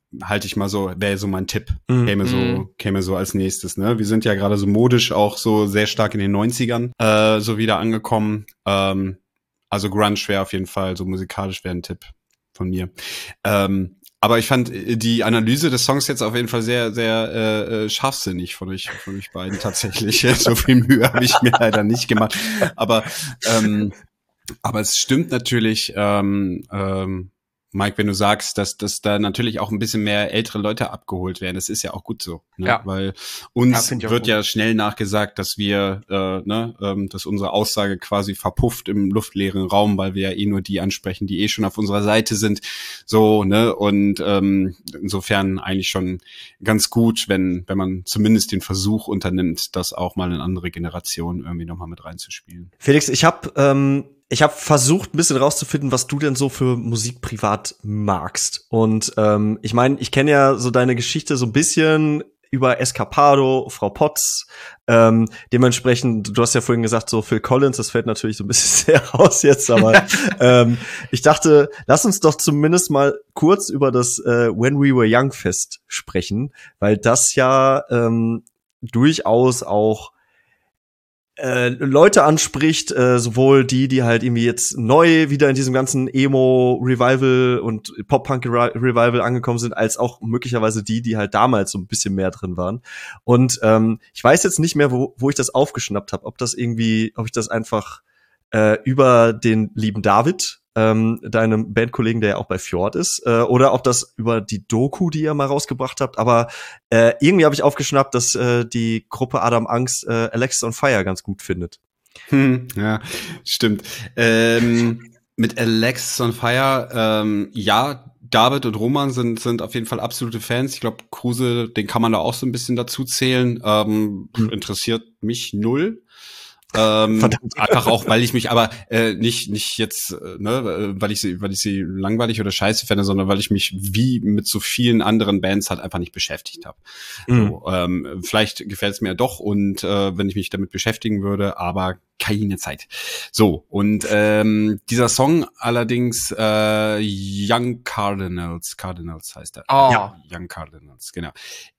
halte ich mal so, wäre so mein Tipp. Käme so als nächstes, ne? Wir sind ja gerade so modisch auch so sehr stark in den 90ern so wieder angekommen. Also Grunge wäre auf jeden Fall, so musikalisch wäre ein Tipp von mir. Aber ich fand die Analyse des Songs jetzt auf jeden Fall sehr, sehr scharfsinnig von euch beiden tatsächlich. So viel Mühe habe ich mir leider nicht gemacht. Aber es stimmt natürlich, Mike, wenn du sagst, dass da natürlich auch ein bisschen mehr ältere Leute abgeholt werden. Das ist ja auch gut so, ne? Ja. Weil uns wird gut. ja schnell nachgesagt, dass wir, dass unsere Aussage quasi verpufft im luftleeren Raum, weil wir ja nur die ansprechen, die schon auf unserer Seite sind. So, ne? Und insofern eigentlich schon ganz gut, wenn man zumindest den Versuch unternimmt, das auch mal in andere Generationen irgendwie nochmal mit reinzuspielen. Felix, ich habe versucht, ein bisschen rauszufinden, was du denn so für Musik privat magst. Und ich meine, ich kenne ja so deine Geschichte so ein bisschen über Escapado, Frau Potts. Dementsprechend, du hast ja vorhin gesagt, so Phil Collins, das fällt natürlich so ein bisschen sehr raus jetzt, aber ich dachte, lass uns doch zumindest mal kurz über das When We Were Young Fest sprechen, weil das ja durchaus auch Leute anspricht, sowohl die halt irgendwie jetzt neu wieder in diesem ganzen Emo-Revival und Pop-Punk-Revival angekommen sind, als auch möglicherweise die halt damals so ein bisschen mehr drin waren. Und ich weiß jetzt nicht mehr, wo ich das aufgeschnappt habe, ob ich das einfach über den lieben David, deinem Bandkollegen, der ja auch bei Fjord ist, oder ob das über die Doku, die ihr mal rausgebracht habt, aber irgendwie habe ich aufgeschnappt, dass die Gruppe Adam Angst Alexis on Fire ganz gut findet. Ja, stimmt. Mit Alexis on Fire, ja, David und Roman sind auf jeden Fall absolute Fans. Ich glaube, Kruse, den kann man da auch so ein bisschen dazu zählen. Interessiert mich null. Einfach auch, weil ich mich aber nicht jetzt, weil ich sie langweilig oder scheiße fände, sondern weil ich mich wie mit so vielen anderen Bands halt einfach nicht beschäftigt habe. So, vielleicht gefällt es mir doch und wenn ich mich damit beschäftigen würde, aber keine Zeit. So, und dieser Song allerdings Young Cardinals heißt er. Oh. Ja, Young Cardinals, genau.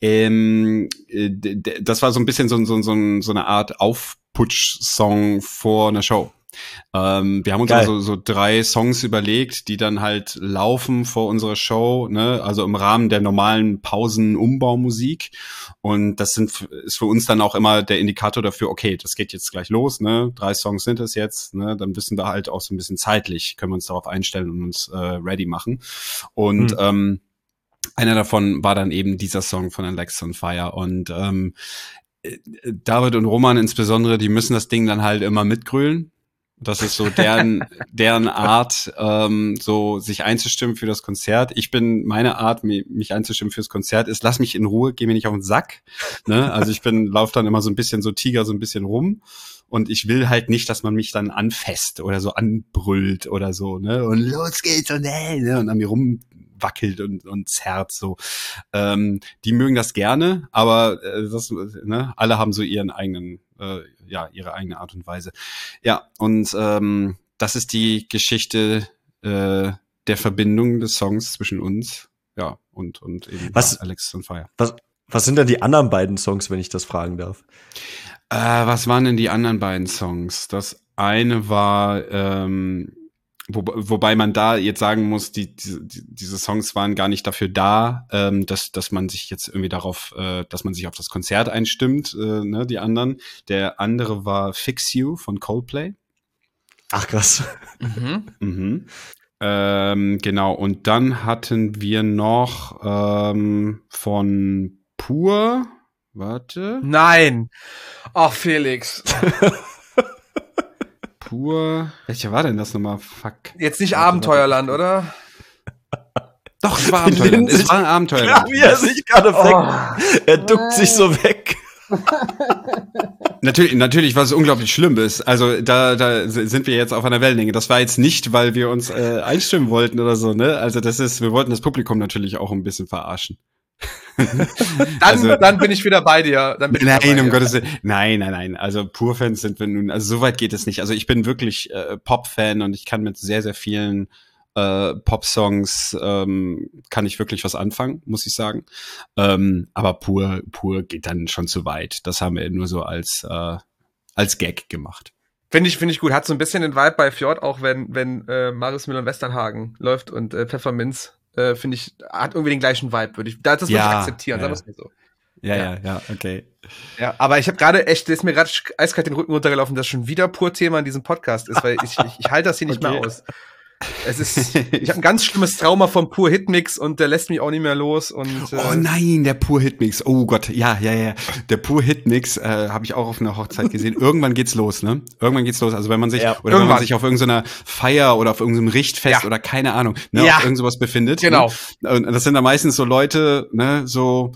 Das war so ein bisschen so eine Art Aufputsch-Song vor einer Show. Wir haben uns also so 3 Songs überlegt, die dann halt laufen vor unserer Show, ne, also im Rahmen der normalen Pausen-Umbaumusik. Und das ist für uns dann auch immer der Indikator dafür, okay, das geht jetzt gleich los, ne, 3 Songs sind es jetzt, ne, dann wissen wir halt auch so ein bisschen zeitlich, können wir uns darauf einstellen und uns ready machen. Und einer davon war dann eben dieser Song von Alexis on Fire. Und David und Roman insbesondere, die müssen das Ding dann halt immer mitgrölen. Das ist so deren Art, so sich einzustimmen für das Konzert. Meine Art, mich einzustimmen fürs Konzert ist, lass mich in Ruhe, geh mir nicht auf den Sack. Ne? Also lauf dann immer so ein bisschen so Tiger so ein bisschen rum. Und ich will halt nicht, dass man mich dann anfasst oder so anbrüllt oder so, ne? Und los geht's und ne? Und an mir rumwackelt und zerrt so. Die mögen das gerne, aber alle haben so ihre eigene Art und Weise. Ja, und das ist die Geschichte der Verbindung des Songs zwischen uns, ja, und eben Alexis on Fire. Was sind denn die anderen beiden Songs, wenn ich das fragen darf? Was waren denn die anderen beiden Songs? Das eine war, wobei man da jetzt sagen muss, diese Songs waren gar nicht dafür da, dass man sich jetzt irgendwie dass man sich auf das Konzert einstimmt, ne, die anderen. Der andere war Fix You von Coldplay. Ach, krass. Genau, und dann hatten wir noch von Pur. Warte. Nein. Ach, Felix. Pur. Welcher war denn das nochmal? Fuck. Jetzt nicht Abenteuerland, oder? Doch, es war Abenteuerland. Es war Abenteuerland. Ja, wie er sich gerade weg. Er duckt sich so weg. Natürlich, was unglaublich schlimm ist. Also da sind wir jetzt auf einer Wellenlänge. Das war jetzt nicht, weil wir uns einstimmen wollten oder so, ne? Also wir wollten das Publikum natürlich auch ein bisschen verarschen. Dann bin ich wieder bei dir. Nein, um Gottes Willen. Nein. Also Pur-Fans sind wir nun, also so weit geht es nicht. Also ich bin wirklich Pop-Fan und ich kann mit sehr, sehr vielen Pop-Songs kann ich wirklich was anfangen, muss ich sagen. Aber pur geht dann schon zu weit. Das haben wir nur so als Gag gemacht. Finde ich gut. Hat so ein bisschen den Vibe bei Fjord, auch wenn Marius Müller-Westernhagen läuft und Pfefferminz, finde ich, hat irgendwie den gleichen Vibe, würde ich akzeptieren, sagen wir es mal so. Ja, okay. Ja, aber ich habe gerade ist mir gerade eiskalt den Rücken runtergelaufen, dass schon wieder pur Thema in diesem Podcast ist, weil ich halte das hier nicht mehr aus. Ich habe ein ganz schlimmes Trauma vom Pur Hitmix und der lässt mich auch nicht mehr los und oh nein, der Pur Hitmix. Oh Gott, ja. Der Pur Hitmix habe ich auch auf einer Hochzeit gesehen. Irgendwann geht's los, ne? Irgendwann geht's los. Also wenn man sich wenn man sich auf irgendeiner Feier oder auf irgendeinem Richtfest oder keine Ahnung, ne, auf irgend sowas befindet. Genau. Ne? Und das sind da meistens so Leute, ne, so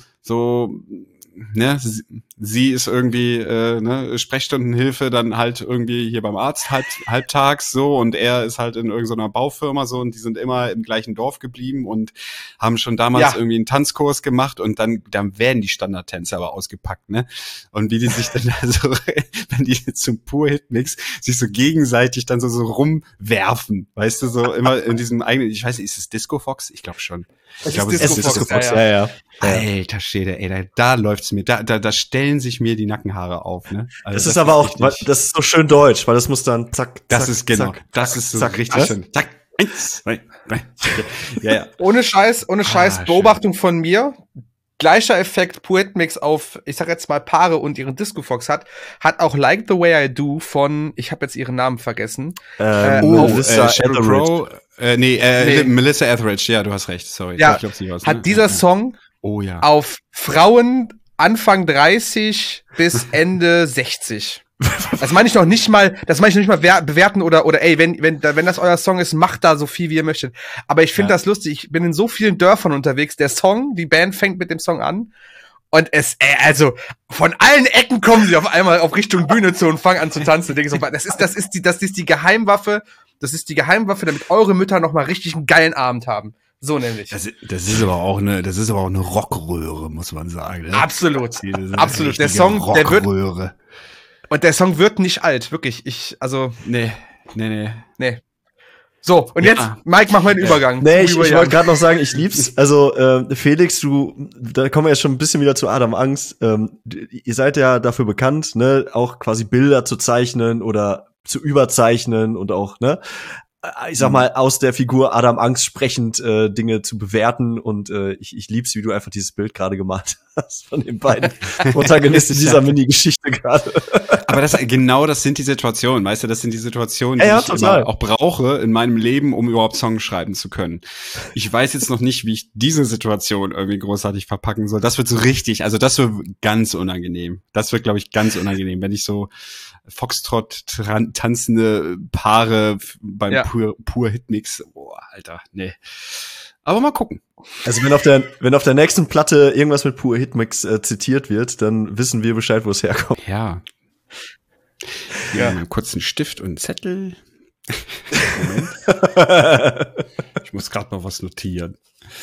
ne, sie ist irgendwie Sprechstundenhilfe dann halt irgendwie hier beim Arzt halbtags so und er ist halt in irgendeiner Baufirma so und die sind immer im gleichen Dorf geblieben und haben schon damals irgendwie einen Tanzkurs gemacht und dann werden die Standardtänze aber ausgepackt, ne? Und wie die sich dann so, wenn die zum Pur-Hitmix sich so gegenseitig dann so rumwerfen, weißt du, so immer in diesem eigenen, ich weiß nicht, ist es Disco Fox? Ich glaube schon. Ich glaube, es ist Disco Fox. Ja. Alter Schwede, ey, da läuft's mir, da stellen sich mir die Nackenhaare auf, ne? Also das ist aber auch, das ist so schön deutsch, weil das muss dann zack, das zack, ist genau, zack, das ist so zack, richtig was? schön. Zack, 1, 2, 3. Ja. Ohne Scheiß, Beobachtung von mir. Gleicher Effekt Pur Hitmix auf, ich sag jetzt mal, Paare und ihren Disco Fox hat auch Like the Way I Do von, ich habe jetzt ihren Namen vergessen. Melissa Crow, Melissa Etheridge, ja, du hast recht, sorry. Ja, ich glaub, sie war's, hat ne? dieser Song auf Frauen Anfang 30 bis Ende 60. Das meine ich noch nicht mal bewerten oder ey, wenn das euer Song ist, macht da so viel, wie ihr möchtet. Aber ich finde das lustig. Ich bin in so vielen Dörfern unterwegs. Der Song, die Band fängt mit dem Song an und also von allen Ecken kommen sie auf einmal auf Richtung Bühne zu und fangen an zu tanzen. Das ist die Geheimwaffe. Das ist die Geheimwaffe, damit eure Mütter noch mal richtig einen geilen Abend haben. So nämlich. Das ist aber auch eine Rockröhre, muss man sagen. Ne? Absolut. Der Song, Rockröhre. Und der Song wird nicht alt, wirklich. Nee. So, und jetzt, Mike, mach mal den Übergang. Nee, ich wollte gerade noch sagen, ich lieb's. Also, Felix, da kommen wir jetzt schon ein bisschen wieder zu Adam Angst. Ihr seid ja dafür bekannt, ne, auch quasi Bilder zu zeichnen oder zu überzeichnen und auch, ne, ich sag mal, aus der Figur Adam Angst sprechend Dinge zu bewerten und ich lieb's, wie du einfach dieses Bild gerade gemalt hast von den beiden Protagonisten dieser Mini-Geschichte gerade. Aber das sind die Situationen, weißt du, das sind die Situationen, die ich immer auch brauche in meinem Leben, um überhaupt Songs schreiben zu können. Ich weiß jetzt noch nicht, wie ich diese Situation irgendwie großartig verpacken soll. Das wird so richtig, also das wird ganz unangenehm. Das wird, glaube ich, ganz unangenehm, wenn ich so Foxtrot tanzende Paare beim Pur Hitmix. Boah, Alter, nee. Aber mal gucken. Also wenn auf der nächsten Platte irgendwas mit Pur Hitmix zitiert wird, dann wissen wir Bescheid, wo es herkommt. Ja. Mal kurz einen Stift und einen Zettel. Moment. Ich muss gerade mal was notieren.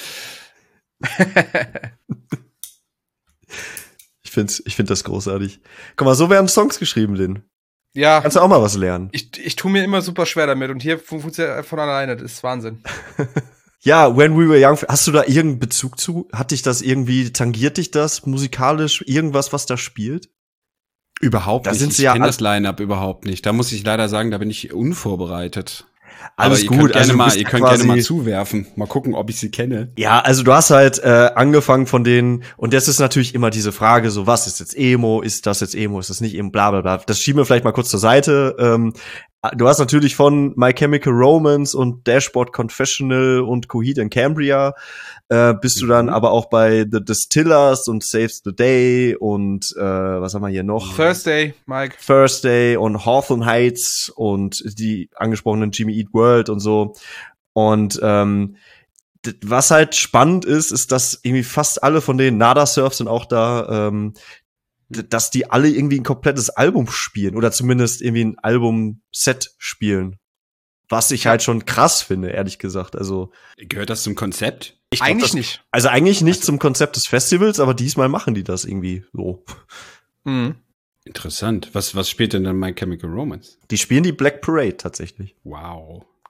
Ich finde das großartig. Guck mal, so werden Songs geschrieben, Lin. Ja. Kannst du auch mal was lernen. Ich tue mir immer super schwer damit und hier funktioniert von alleine. Das ist Wahnsinn. Ja, When We Were Young, hast du da irgendeinen Bezug zu? Tangiert dich das musikalisch? Irgendwas, was da spielt? Überhaupt nicht. Ich kenne das Line-Up überhaupt nicht. Da muss ich leider sagen, da bin ich unvorbereitet. Alles gut. Ihr könnt gerne mal zuwerfen. Mal gucken, ob ich sie kenne. Ja, also du hast halt angefangen von denen, und das ist natürlich immer diese Frage, so was ist jetzt Emo, ist das jetzt Emo, ist das nicht Emo, bla bla bla. Das schieben wir vielleicht mal kurz zur Seite. Du hast natürlich von My Chemical Romance und Dashboard Confessional und Coheed and Cambria bist du dann aber auch bei The Distillers und Saves the Day und was haben wir hier noch? Thursday, Mike. Thursday und Hawthorne Heights und die angesprochenen Jimmy Eat World und so. Und was halt spannend ist, dass irgendwie fast alle von denen, Nada Surf sind auch da, dass die alle irgendwie ein komplettes Album spielen oder zumindest irgendwie ein Album-Set spielen. Was ich halt schon krass finde, ehrlich gesagt. Also gehört das zum Konzept? Eigentlich nicht. Also eigentlich nicht zum Konzept des Festivals, aber diesmal machen die das irgendwie so. Mhm. Interessant. Was spielt denn dann My Chemical Romance? Die spielen die Black Parade tatsächlich. Wow.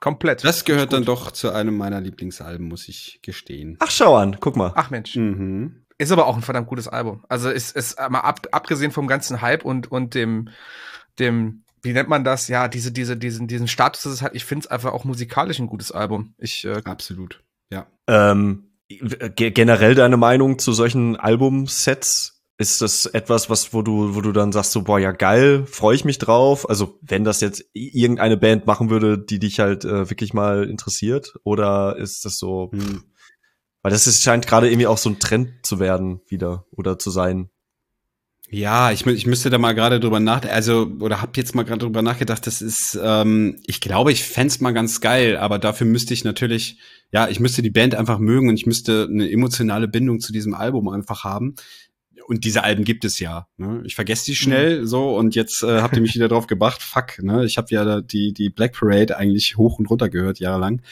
Komplett. Das gehört dann doch zu einem meiner Lieblingsalben, muss ich gestehen. Ach, schau an, guck mal. Ach Mensch. Mhm. Ist aber auch ein verdammt gutes Album. Also ist mal abgesehen vom ganzen Hype und dem, wie nennt man das? Ja, diesen Status, das es hat. Ich finde es einfach auch musikalisch ein gutes Album. Absolut, ja. Generell deine Meinung zu solchen Albumsets? Ist das etwas, wo du dann sagst so, boah, ja geil, freue ich mich drauf? Also, wenn das jetzt irgendeine Band machen würde, die dich halt wirklich mal interessiert? Oder ist das so, weil scheint gerade irgendwie auch so ein Trend zu werden wieder oder zu sein. Ja, ich müsste da mal gerade drüber hab jetzt mal gerade drüber nachgedacht, das ist, ich glaube, ich fänd's mal ganz geil, aber dafür müsste ich natürlich, ich müsste die Band einfach mögen und ich müsste eine emotionale Bindung zu diesem Album einfach haben. Und diese Alben gibt es ja. Ne? Ich vergesse die schnell so und jetzt habt ihr mich wieder drauf gebracht. Fuck, ne? Ich habe ja die Black Parade eigentlich hoch und runter gehört, jahrelang.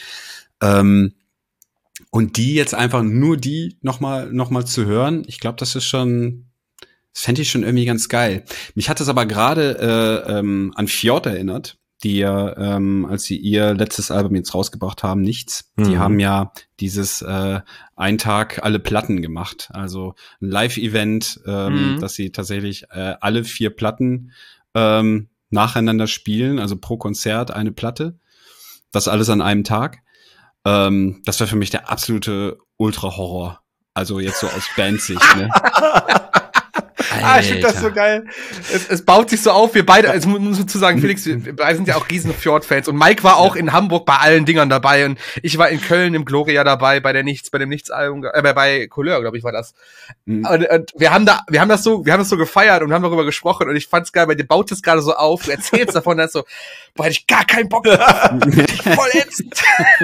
Und die jetzt einfach nur die noch mal zu hören, ich glaube, das fände ich schon irgendwie ganz geil. Mich hat das aber gerade an Fjord erinnert, die ja, als sie ihr letztes Album jetzt rausgebracht haben, Nichts. Die haben ja dieses ein Tag alle Platten gemacht. Also ein Live-Event, dass sie tatsächlich alle 4 Platten nacheinander spielen, also pro Konzert eine Platte. Das alles an einem Tag. Das war für mich der absolute Ultra-Horror. Also jetzt so aus Bandsicht, ne? Ich finde das so geil. Es baut sich so auf, wir beide, es muss man zu sagen, Felix, wir beide sind ja auch riesen Fjord-Fans und Mike war auch in Hamburg bei allen Dingern dabei und ich war in Köln im Gloria dabei, bei dem Nichts-Album, bei Couleur, glaube ich, war das. Und wir haben das so gefeiert und haben darüber gesprochen und ich fand's geil, weil dir baut es gerade so auf, du erzählst davon, dass so, boah, hätte ich gar keinen Bock drauf. Voll ätzend.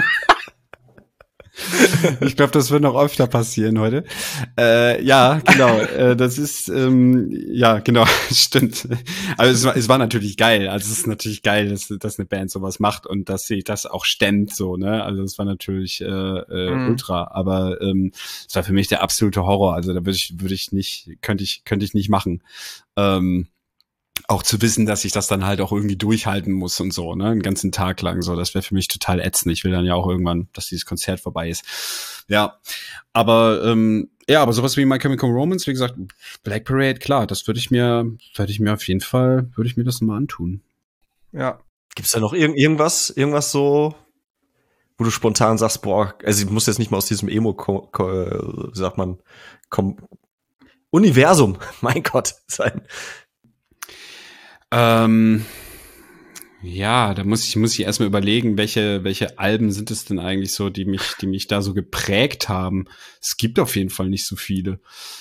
Ich glaube, das wird noch öfter passieren heute. Ja, genau. Das ist, ja, genau, stimmt. Also es war natürlich geil. Also es ist natürlich geil, dass eine Band sowas macht und dass sie das auch stemmt, so, ne? Also es war natürlich ultra. Aber es war für mich der absolute Horror. Also da könnte ich nicht machen. Auch zu wissen, dass ich das dann halt auch irgendwie durchhalten muss und so, ne, einen ganzen Tag lang so, das wäre für mich total ätzend. Ich will dann ja auch irgendwann, dass dieses Konzert vorbei ist. Ja, aber sowas wie My Chemical Romance, wie gesagt, Black Parade, klar, das würde ich mir auf jeden Fall, das mal antun. Ja. Gibt's da noch irgendwas so, wo du spontan sagst, boah, also ich muss jetzt nicht mal aus diesem Universum, mein Gott, sein. Ja, da muss ich erstmal überlegen, welche Alben sind es denn eigentlich so, die mich da so geprägt haben. Es gibt auf jeden Fall nicht so viele.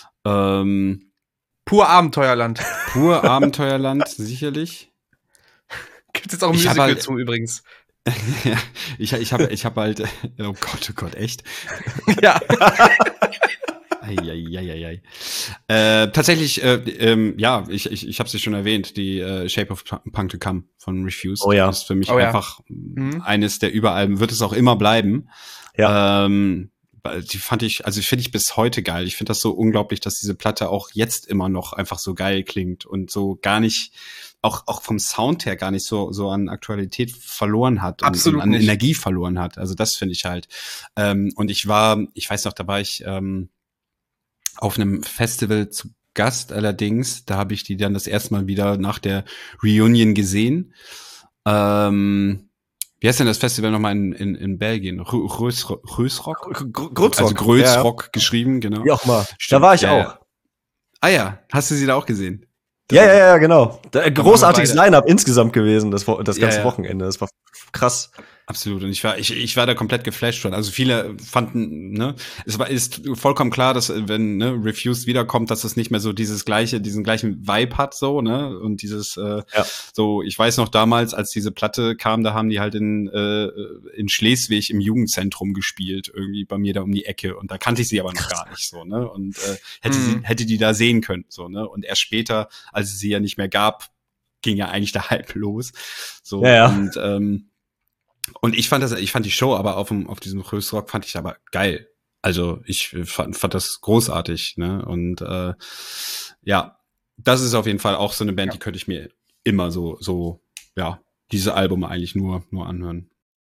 Pur Abenteuerland. Pur Abenteuerland, sicherlich. Gibt's jetzt auch ein Musical zu übrigens. Ja, ich hab halt, oh Gott, echt? Ja. Eieieiei. Tatsächlich, ja, ich habe es ja schon erwähnt, die Shape of Punk to Come von Refused. Oh ja. Ist für mich einfach eines der Überalben, wird es auch immer bleiben. Ja. Die finde ich bis heute geil. Ich finde das so unglaublich, dass diese Platte auch jetzt immer noch einfach so geil klingt und so gar nicht, auch vom Sound her gar nicht so an Aktualität verloren hat und an Energie verloren hat. Also das finde ich halt. Und ich weiß noch, da war ich auf einem Festival zu Gast allerdings, da habe ich die dann das erste Mal wieder nach der Reunion gesehen. Wie heißt denn das Festival nochmal in Belgien? Größrock? Also Größrock geschrieben, genau. Wie auch mal. Da war ich auch. Ah ja, hast du sie da auch gesehen? Ja, genau. Großartiges Line-Up insgesamt gewesen, das ganze Wochenende. Das war krass. Absolut. Und ich war da komplett geflasht von. Also viele fanden, ne, ist vollkommen klar, dass wenn Refused wiederkommt, dass es nicht mehr so diesen gleichen Vibe hat, so, ne, und dieses, so, ich weiß noch damals, als diese Platte kam, da haben die halt in Schleswig im Jugendzentrum gespielt, irgendwie bei mir da um die Ecke, und da kannte ich sie aber noch gar nicht, so, ne, und hätte die da sehen können, so, ne, und erst später, als es sie ja nicht mehr gab, ging ja eigentlich der Hype los, so, und ich fand die Show aber auf diesem Größrock fand ich aber geil. Also ich fand das großartig, ne? Und ja, das ist auf jeden Fall auch so eine Band, die könnte ich mir immer so diese Albume eigentlich nur anhören.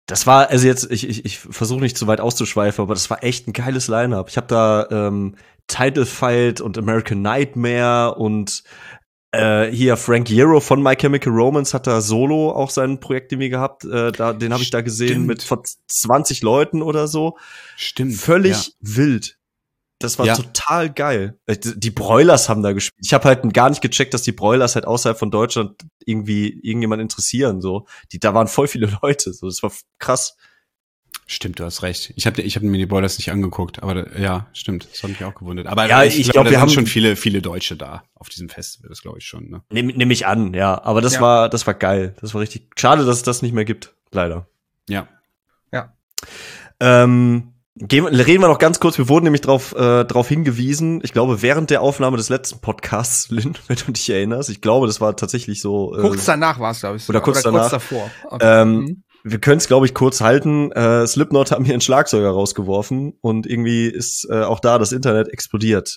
Das war, also jetzt, ich versuche nicht zu weit auszuschweifen, aber das war echt ein geiles Line-Up. Ich habe da Title Fight und American Nightmare und hier Frank Iero von My Chemical Romance hat da solo auch sein Projekt irgendwie gehabt. Den habe ich da gesehen mit 20 Leuten oder so. Stimmt. Völlig wild. Das war total geil. Die Broilers haben da gespielt. Ich habe halt gar nicht gecheckt, dass die Broilers halt außerhalb von Deutschland irgendwie irgendjemand interessieren. So, da waren voll viele Leute. So, das war krass. Stimmt, du hast recht. Ich hab mir die Broilers nicht angeguckt, aber ja, stimmt. Das hat mich auch gewundert. Aber ja, ich glaube, wir haben schon viele Deutsche da auf diesem Festival. Das glaube ich schon. Ne? Nehm ich an, ja. Aber das war geil. Das war richtig schade, dass es das nicht mehr gibt. Leider. Ja. Reden wir noch ganz kurz, wir wurden nämlich drauf hingewiesen, ich glaube, während der Aufnahme des letzten Podcasts, Lynn, wenn du dich erinnerst, ich glaube, das war tatsächlich so. Kurz danach war es, glaube ich. Oder kurz danach. Kurz davor. Okay. Wir können es, glaube ich, kurz halten. Slipknot hat mir einen Schlagzeuger rausgeworfen und irgendwie ist auch da das Internet explodiert.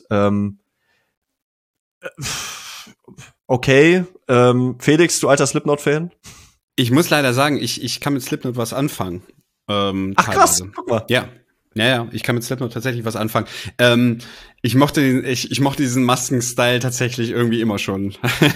Okay, Felix, du alter Slipknot-Fan? Ich muss leider sagen, ich kann mit Slipknot was anfangen. Ach krass, guck mal. Ja, ich kann mit Slipknot tatsächlich was anfangen. Ich mochte diesen Masken-Style tatsächlich irgendwie immer schon.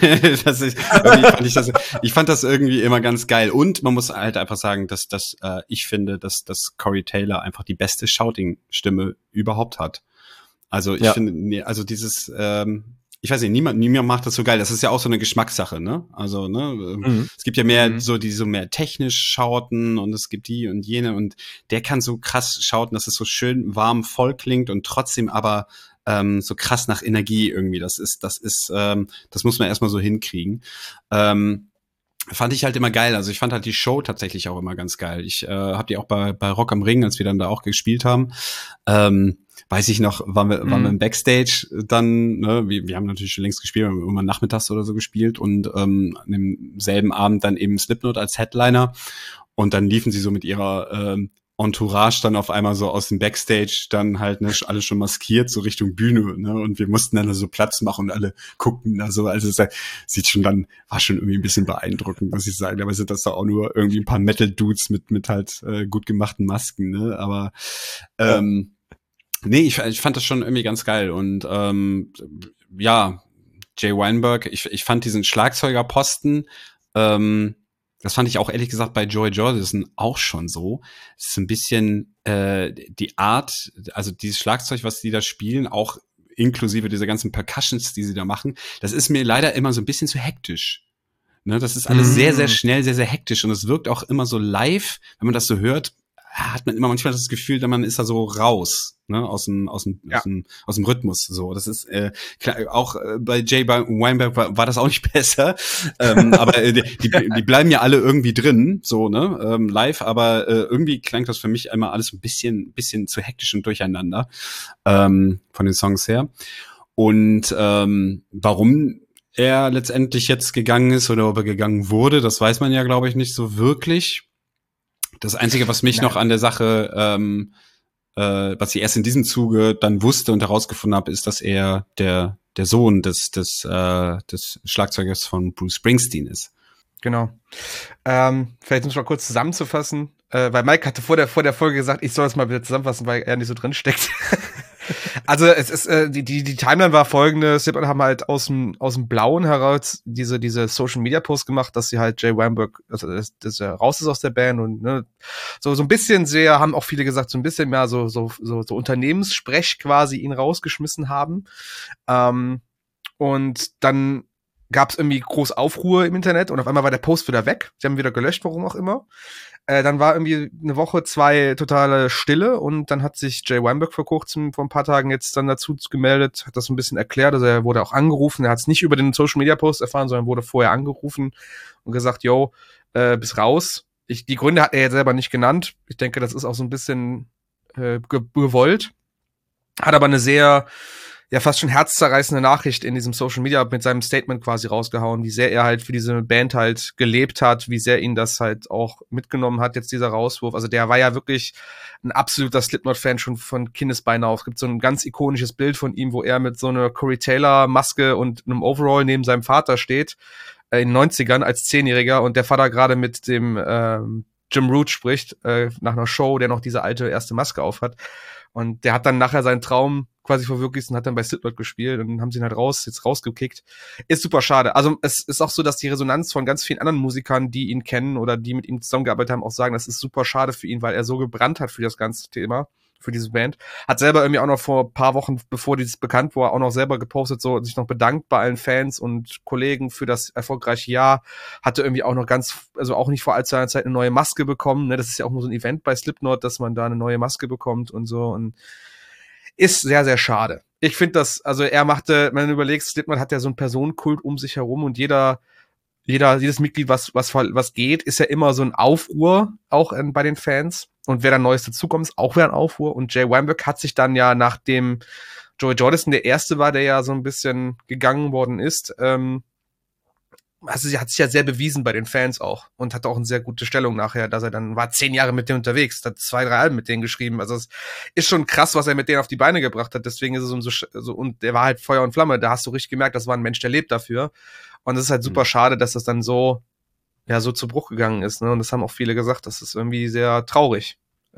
Ich fand das irgendwie immer ganz geil. Und man muss halt einfach sagen, dass ich finde, dass Corey Taylor einfach die beste Shouting-Stimme überhaupt hat. Also ich finde, also dieses ich weiß nicht, niemand macht das so geil. Das ist ja auch so eine Geschmackssache, ne? Also, ne? Es gibt ja mehr so, die so mehr technisch schauten und es gibt die und jene und der kann so krass schauten, dass es so schön warm voll klingt und trotzdem aber so krass nach Energie irgendwie. Das muss man erstmal so hinkriegen. Fand ich halt immer geil. Also ich fand halt die Show tatsächlich auch immer ganz geil. Ich habe die auch bei Rock am Ring, als wir dann da auch gespielt haben. Weiß ich noch, waren wir im Backstage dann, ne, wir haben natürlich schon längst gespielt, wir haben immer nachmittags oder so gespielt und an demselben Abend dann eben Slipknot als Headliner und dann liefen sie so mit ihrer Entourage dann auf einmal so aus dem Backstage dann halt, ne, alles schon maskiert, so Richtung Bühne, ne, und wir mussten dann so Platz machen und alle guckten da so, also es war schon irgendwie ein bisschen beeindruckend, muss ich sagen, aber sind das da auch nur irgendwie ein paar Metal-Dudes mit halt gut gemachten Masken, ne, aber nee, ich fand das schon irgendwie ganz geil und ja, Jay Weinberg, ich fand diesen Schlagzeugerposten, das fand ich auch ehrlich gesagt bei Joey Jordison auch schon so. Es ist ein bisschen die Art, also dieses Schlagzeug, was die da spielen, auch inklusive dieser ganzen Percussions, die sie da machen, das ist mir leider immer so ein bisschen zu hektisch. Ne, das ist alles sehr, sehr schnell, sehr, sehr hektisch und es wirkt auch immer so live, wenn man das so hört, hat man immer manchmal das Gefühl, man ist da so raus, ne, aus dem Rhythmus, so. Das ist, klar, auch bei Jay Weinberg war das auch nicht besser, aber die bleiben ja alle irgendwie drin, so, ne, live, aber irgendwie klang das für mich einmal alles ein bisschen zu hektisch und durcheinander, von den Songs her. Und, warum er letztendlich jetzt gegangen ist oder ob er gegangen wurde, das weiß man ja, glaube ich, nicht so wirklich. Das Einzige, was mich noch an der Sache, was ich erst in diesem Zuge dann wusste und herausgefunden habe, ist, dass er der Sohn des Schlagzeugers von Bruce Springsteen ist. Genau. Vielleicht uns mal kurz zusammenzufassen, weil Mike hatte vor der Folge gesagt, ich soll es mal wieder zusammenfassen, weil er nicht so drin steckt. Also es ist die Timeline war folgende: Slipknot haben halt aus dem Blauen heraus diese Social Media Post gemacht, dass sie halt Jay Weinberg, also dass er raus ist aus der Band und ne, so ein bisschen sehr, haben auch viele gesagt, so ein bisschen mehr so Unternehmenssprech quasi ihn rausgeschmissen haben. Und dann gab es irgendwie groß Aufruhr im Internet und auf einmal war der Post wieder weg. Sie haben ihn wieder gelöscht, warum auch immer. Dann war irgendwie eine Woche, 2 totale Stille und dann hat sich Jay Weinberg vor ein paar Tagen jetzt dann dazu gemeldet, hat das ein bisschen erklärt, also er wurde auch angerufen, er hat es nicht über den Social Media Post erfahren, sondern wurde vorher angerufen und gesagt, yo, bis raus. Die Gründe hat er jetzt selber nicht genannt. Ich denke, das ist auch so ein bisschen gewollt. Hat aber eine sehr, ja, fast schon herzzerreißende Nachricht in diesem Social Media mit seinem Statement quasi rausgehauen, wie sehr er halt für diese Band halt gelebt hat, wie sehr ihn das halt auch mitgenommen hat, jetzt dieser Rauswurf. Also der war ja wirklich ein absoluter Slipknot-Fan schon von Kindesbeinen auf. Es gibt so ein ganz ikonisches Bild von ihm, wo er mit so einer Corey Taylor-Maske und einem Overall neben seinem Vater steht, in den 90ern als 10-Jähriger und der Vater gerade mit dem Jim Root spricht, nach einer Show, der noch diese alte erste Maske aufhat. Und der hat dann nachher seinen Traum quasi verwirklicht und hat dann bei Slipknot gespielt und dann haben sie ihn halt rausgekickt. Ist super schade. Also es ist auch so, dass die Resonanz von ganz vielen anderen Musikern, die ihn kennen oder die mit ihm zusammengearbeitet haben, auch sagen, das ist super schade für ihn, weil er so gebrannt hat für das ganze Thema, für diese Band. Hat selber irgendwie auch noch vor ein paar Wochen, bevor dieses bekannt war, auch noch selber gepostet, so sich noch bedankt bei allen Fans und Kollegen für das erfolgreiche Jahr. Hatte irgendwie auch noch also auch nicht vor allzu einer Zeit eine neue Maske bekommen. Ne? Das ist ja auch nur so ein Event bei Slipknot, dass man da eine neue Maske bekommt und so. Und ist sehr, sehr schade. Ich finde das, also wenn du überlegst, Slipknot hat ja so einen Personenkult um sich herum und jedes Mitglied, was geht, ist ja immer so ein Aufruhr, auch bei den Fans. Und wer dann Neues dazukommt, ist auch wieder ein Aufruhr. Und Jay Weinberg hat sich dann ja, nachdem Joey Jordison der Erste war, der ja so ein bisschen gegangen worden ist, hat sich ja sehr bewiesen bei den Fans auch. Und hatte auch eine sehr gute Stellung nachher, dass er dann war 10 Jahre mit denen unterwegs, hat 2, 3 Alben mit denen geschrieben. Also es ist schon krass, was er mit denen auf die Beine gebracht hat. Deswegen ist es so und der war halt Feuer und Flamme. Da hast du richtig gemerkt, das war ein Mensch, der lebt dafür. Und es ist halt super schade, dass das dann so zu Bruch gegangen ist, ne? Und das haben auch viele gesagt, das ist irgendwie sehr traurig.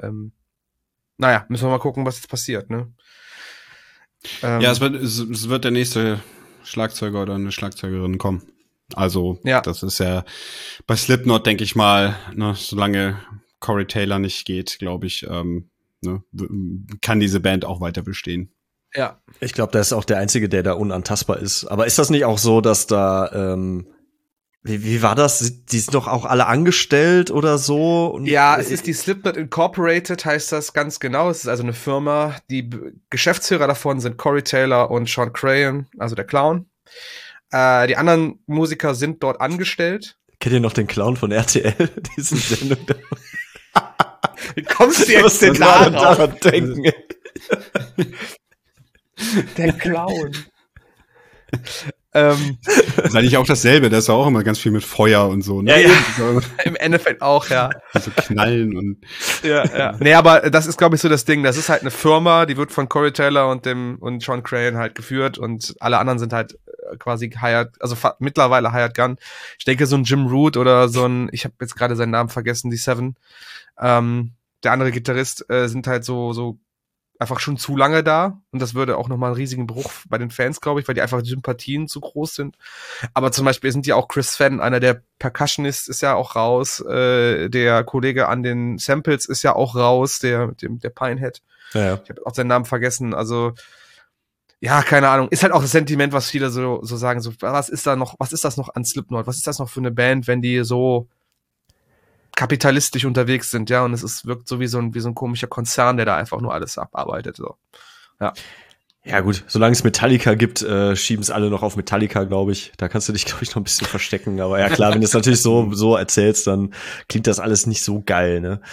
Naja, müssen wir mal gucken, was jetzt passiert, ne? Ja, es wird der nächste Schlagzeuger oder eine Schlagzeugerin kommen. Also, Das ist ja bei Slipknot, denke ich mal, ne, solange Corey Taylor nicht geht, glaube ich, kann diese Band auch weiter bestehen. Ja. Ich glaube, der ist auch der Einzige, der da unantastbar ist. Aber ist das nicht auch so, dass da wie war das? Die sind doch auch alle angestellt oder so? Und ja, es ist die Slipknot Incorporated, heißt das ganz genau. Es ist also eine Firma. Die Geschäftsführer davon sind Corey Taylor und Sean Crahan, also der Clown. Die anderen Musiker sind dort angestellt. Kennt ihr noch den Clown von RTL? Diese Sendung. Wie kommst du jetzt denn daran denken? Der Clown. Das ist eigentlich auch dasselbe, der ist auch immer ganz viel mit Feuer und so, ne? Ja. Im Endeffekt auch, ja. So knallen und. Ja. Nee, aber das ist, glaube ich, so das Ding. Das ist halt eine Firma, die wird von Corey Taylor und Sean Crahan halt geführt und alle anderen sind halt quasi mittlerweile Hired Gun. Ich denke, so ein Jim Root oder ich habe jetzt gerade seinen Namen vergessen, die Seven. Der andere Gitarrist sind halt so einfach schon zu lange da und das würde auch nochmal einen riesigen Bruch bei den Fans, glaube ich, weil die einfach die Sympathien zu groß sind. Aber zum Beispiel sind ja auch Chris Fenn, einer der Percussionists, ist ja auch raus, der Kollege an den Samples ist ja auch raus, der Pinehead. Ja. Ich habe auch seinen Namen vergessen, also ja, keine Ahnung, ist halt auch das Sentiment, was viele so sagen, so was ist das noch an Slipknot, was ist das noch für eine Band, wenn die so kapitalistisch unterwegs sind, ja, und wirkt so wie so ein komischer Konzern, der da einfach nur alles abarbeitet, so. Ja. Ja, gut, solange es Metallica gibt, schieben es alle noch auf Metallica, glaube ich. Da kannst du dich, glaube ich, noch ein bisschen verstecken, aber ja, klar, wenn du es natürlich so erzählst, dann klingt das alles nicht so geil, ne?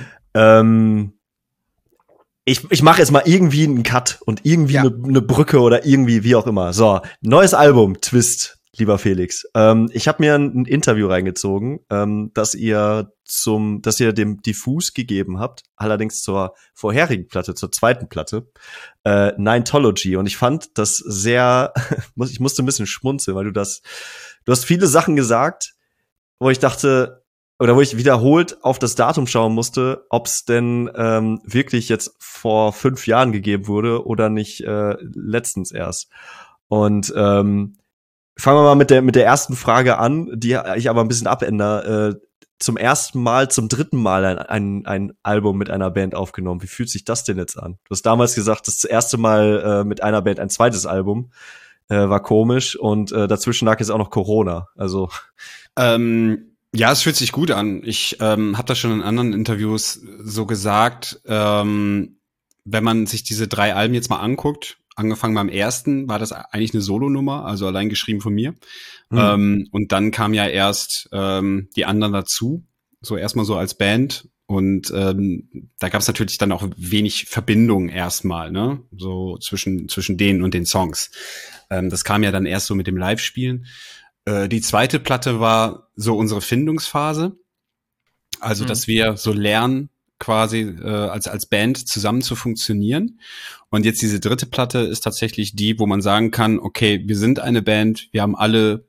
Ich mache jetzt mal irgendwie einen Cut und irgendwie eine Brücke oder irgendwie, wie auch immer. So, neues Album, Twist, lieber Felix. Ich habe mir ein Interview reingezogen, dass ihr dem Diffus gegeben habt, allerdings zur vorherigen Platte, zur zweiten Platte, Nintology. Und ich fand das sehr, ich musste ein bisschen schmunzeln, weil du hast viele Sachen gesagt, wo ich dachte, oder wo ich wiederholt auf das Datum schauen musste, ob es denn wirklich jetzt vor 5 Jahren gegeben wurde oder nicht letztens erst. Und fangen wir mal mit der ersten Frage an, die ich aber ein bisschen abändere. Zum dritten Mal ein Album mit einer Band aufgenommen. Wie fühlt sich das denn jetzt an? Du hast damals gesagt, das erste Mal mit einer Band ein zweites Album war komisch und dazwischen lag jetzt auch noch Corona. Also ja, es fühlt sich gut an. Ich habe das schon in anderen Interviews so gesagt. Wenn man sich diese 3 Alben jetzt mal anguckt, angefangen beim ersten, war das eigentlich eine Solonummer, also allein geschrieben von mir. Und dann kam ja erst die anderen dazu, so erstmal so als Band. Und da gab es natürlich dann auch wenig Verbindung erstmal, ne, so zwischen denen und den Songs. Das kam ja dann erst so mit dem Live-Spielen. Die zweite Platte war so unsere Findungsphase, also dass wir so lernen, quasi als Band zusammen zu funktionieren. Und jetzt diese dritte Platte ist tatsächlich die, wo man sagen kann, okay, wir sind eine Band, wir haben alle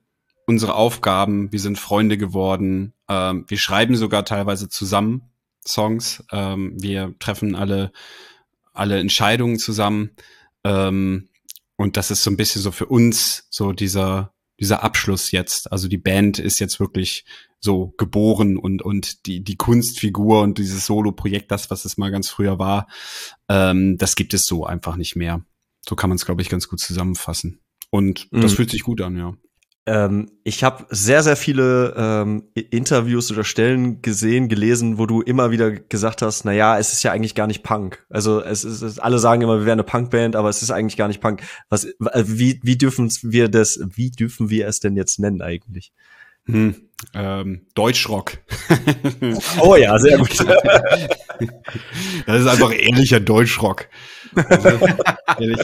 unsere Aufgaben, wir sind Freunde geworden, wir schreiben sogar teilweise zusammen Songs, wir treffen alle Entscheidungen zusammen, und das ist so ein bisschen so für uns so dieser Abschluss jetzt. Also die Band ist jetzt wirklich so geboren und die Kunstfigur und dieses Solo-Projekt, das, was es mal ganz früher war, das gibt es so einfach nicht mehr. So kann man es, glaube ich, ganz gut zusammenfassen. Und das fühlt sich gut an, ja. Ich habe sehr, sehr viele Interviews oder Stellen gelesen, wo du immer wieder gesagt hast, na ja, es ist ja eigentlich gar nicht Punk. Also alle sagen immer, wir wären eine Punkband, aber es ist eigentlich gar nicht Punk. Wie dürfen wir es denn jetzt nennen eigentlich? Deutschrock. Oh ja, sehr gut. Das ist einfach ehrlicher Deutschrock. Also, ehrlich.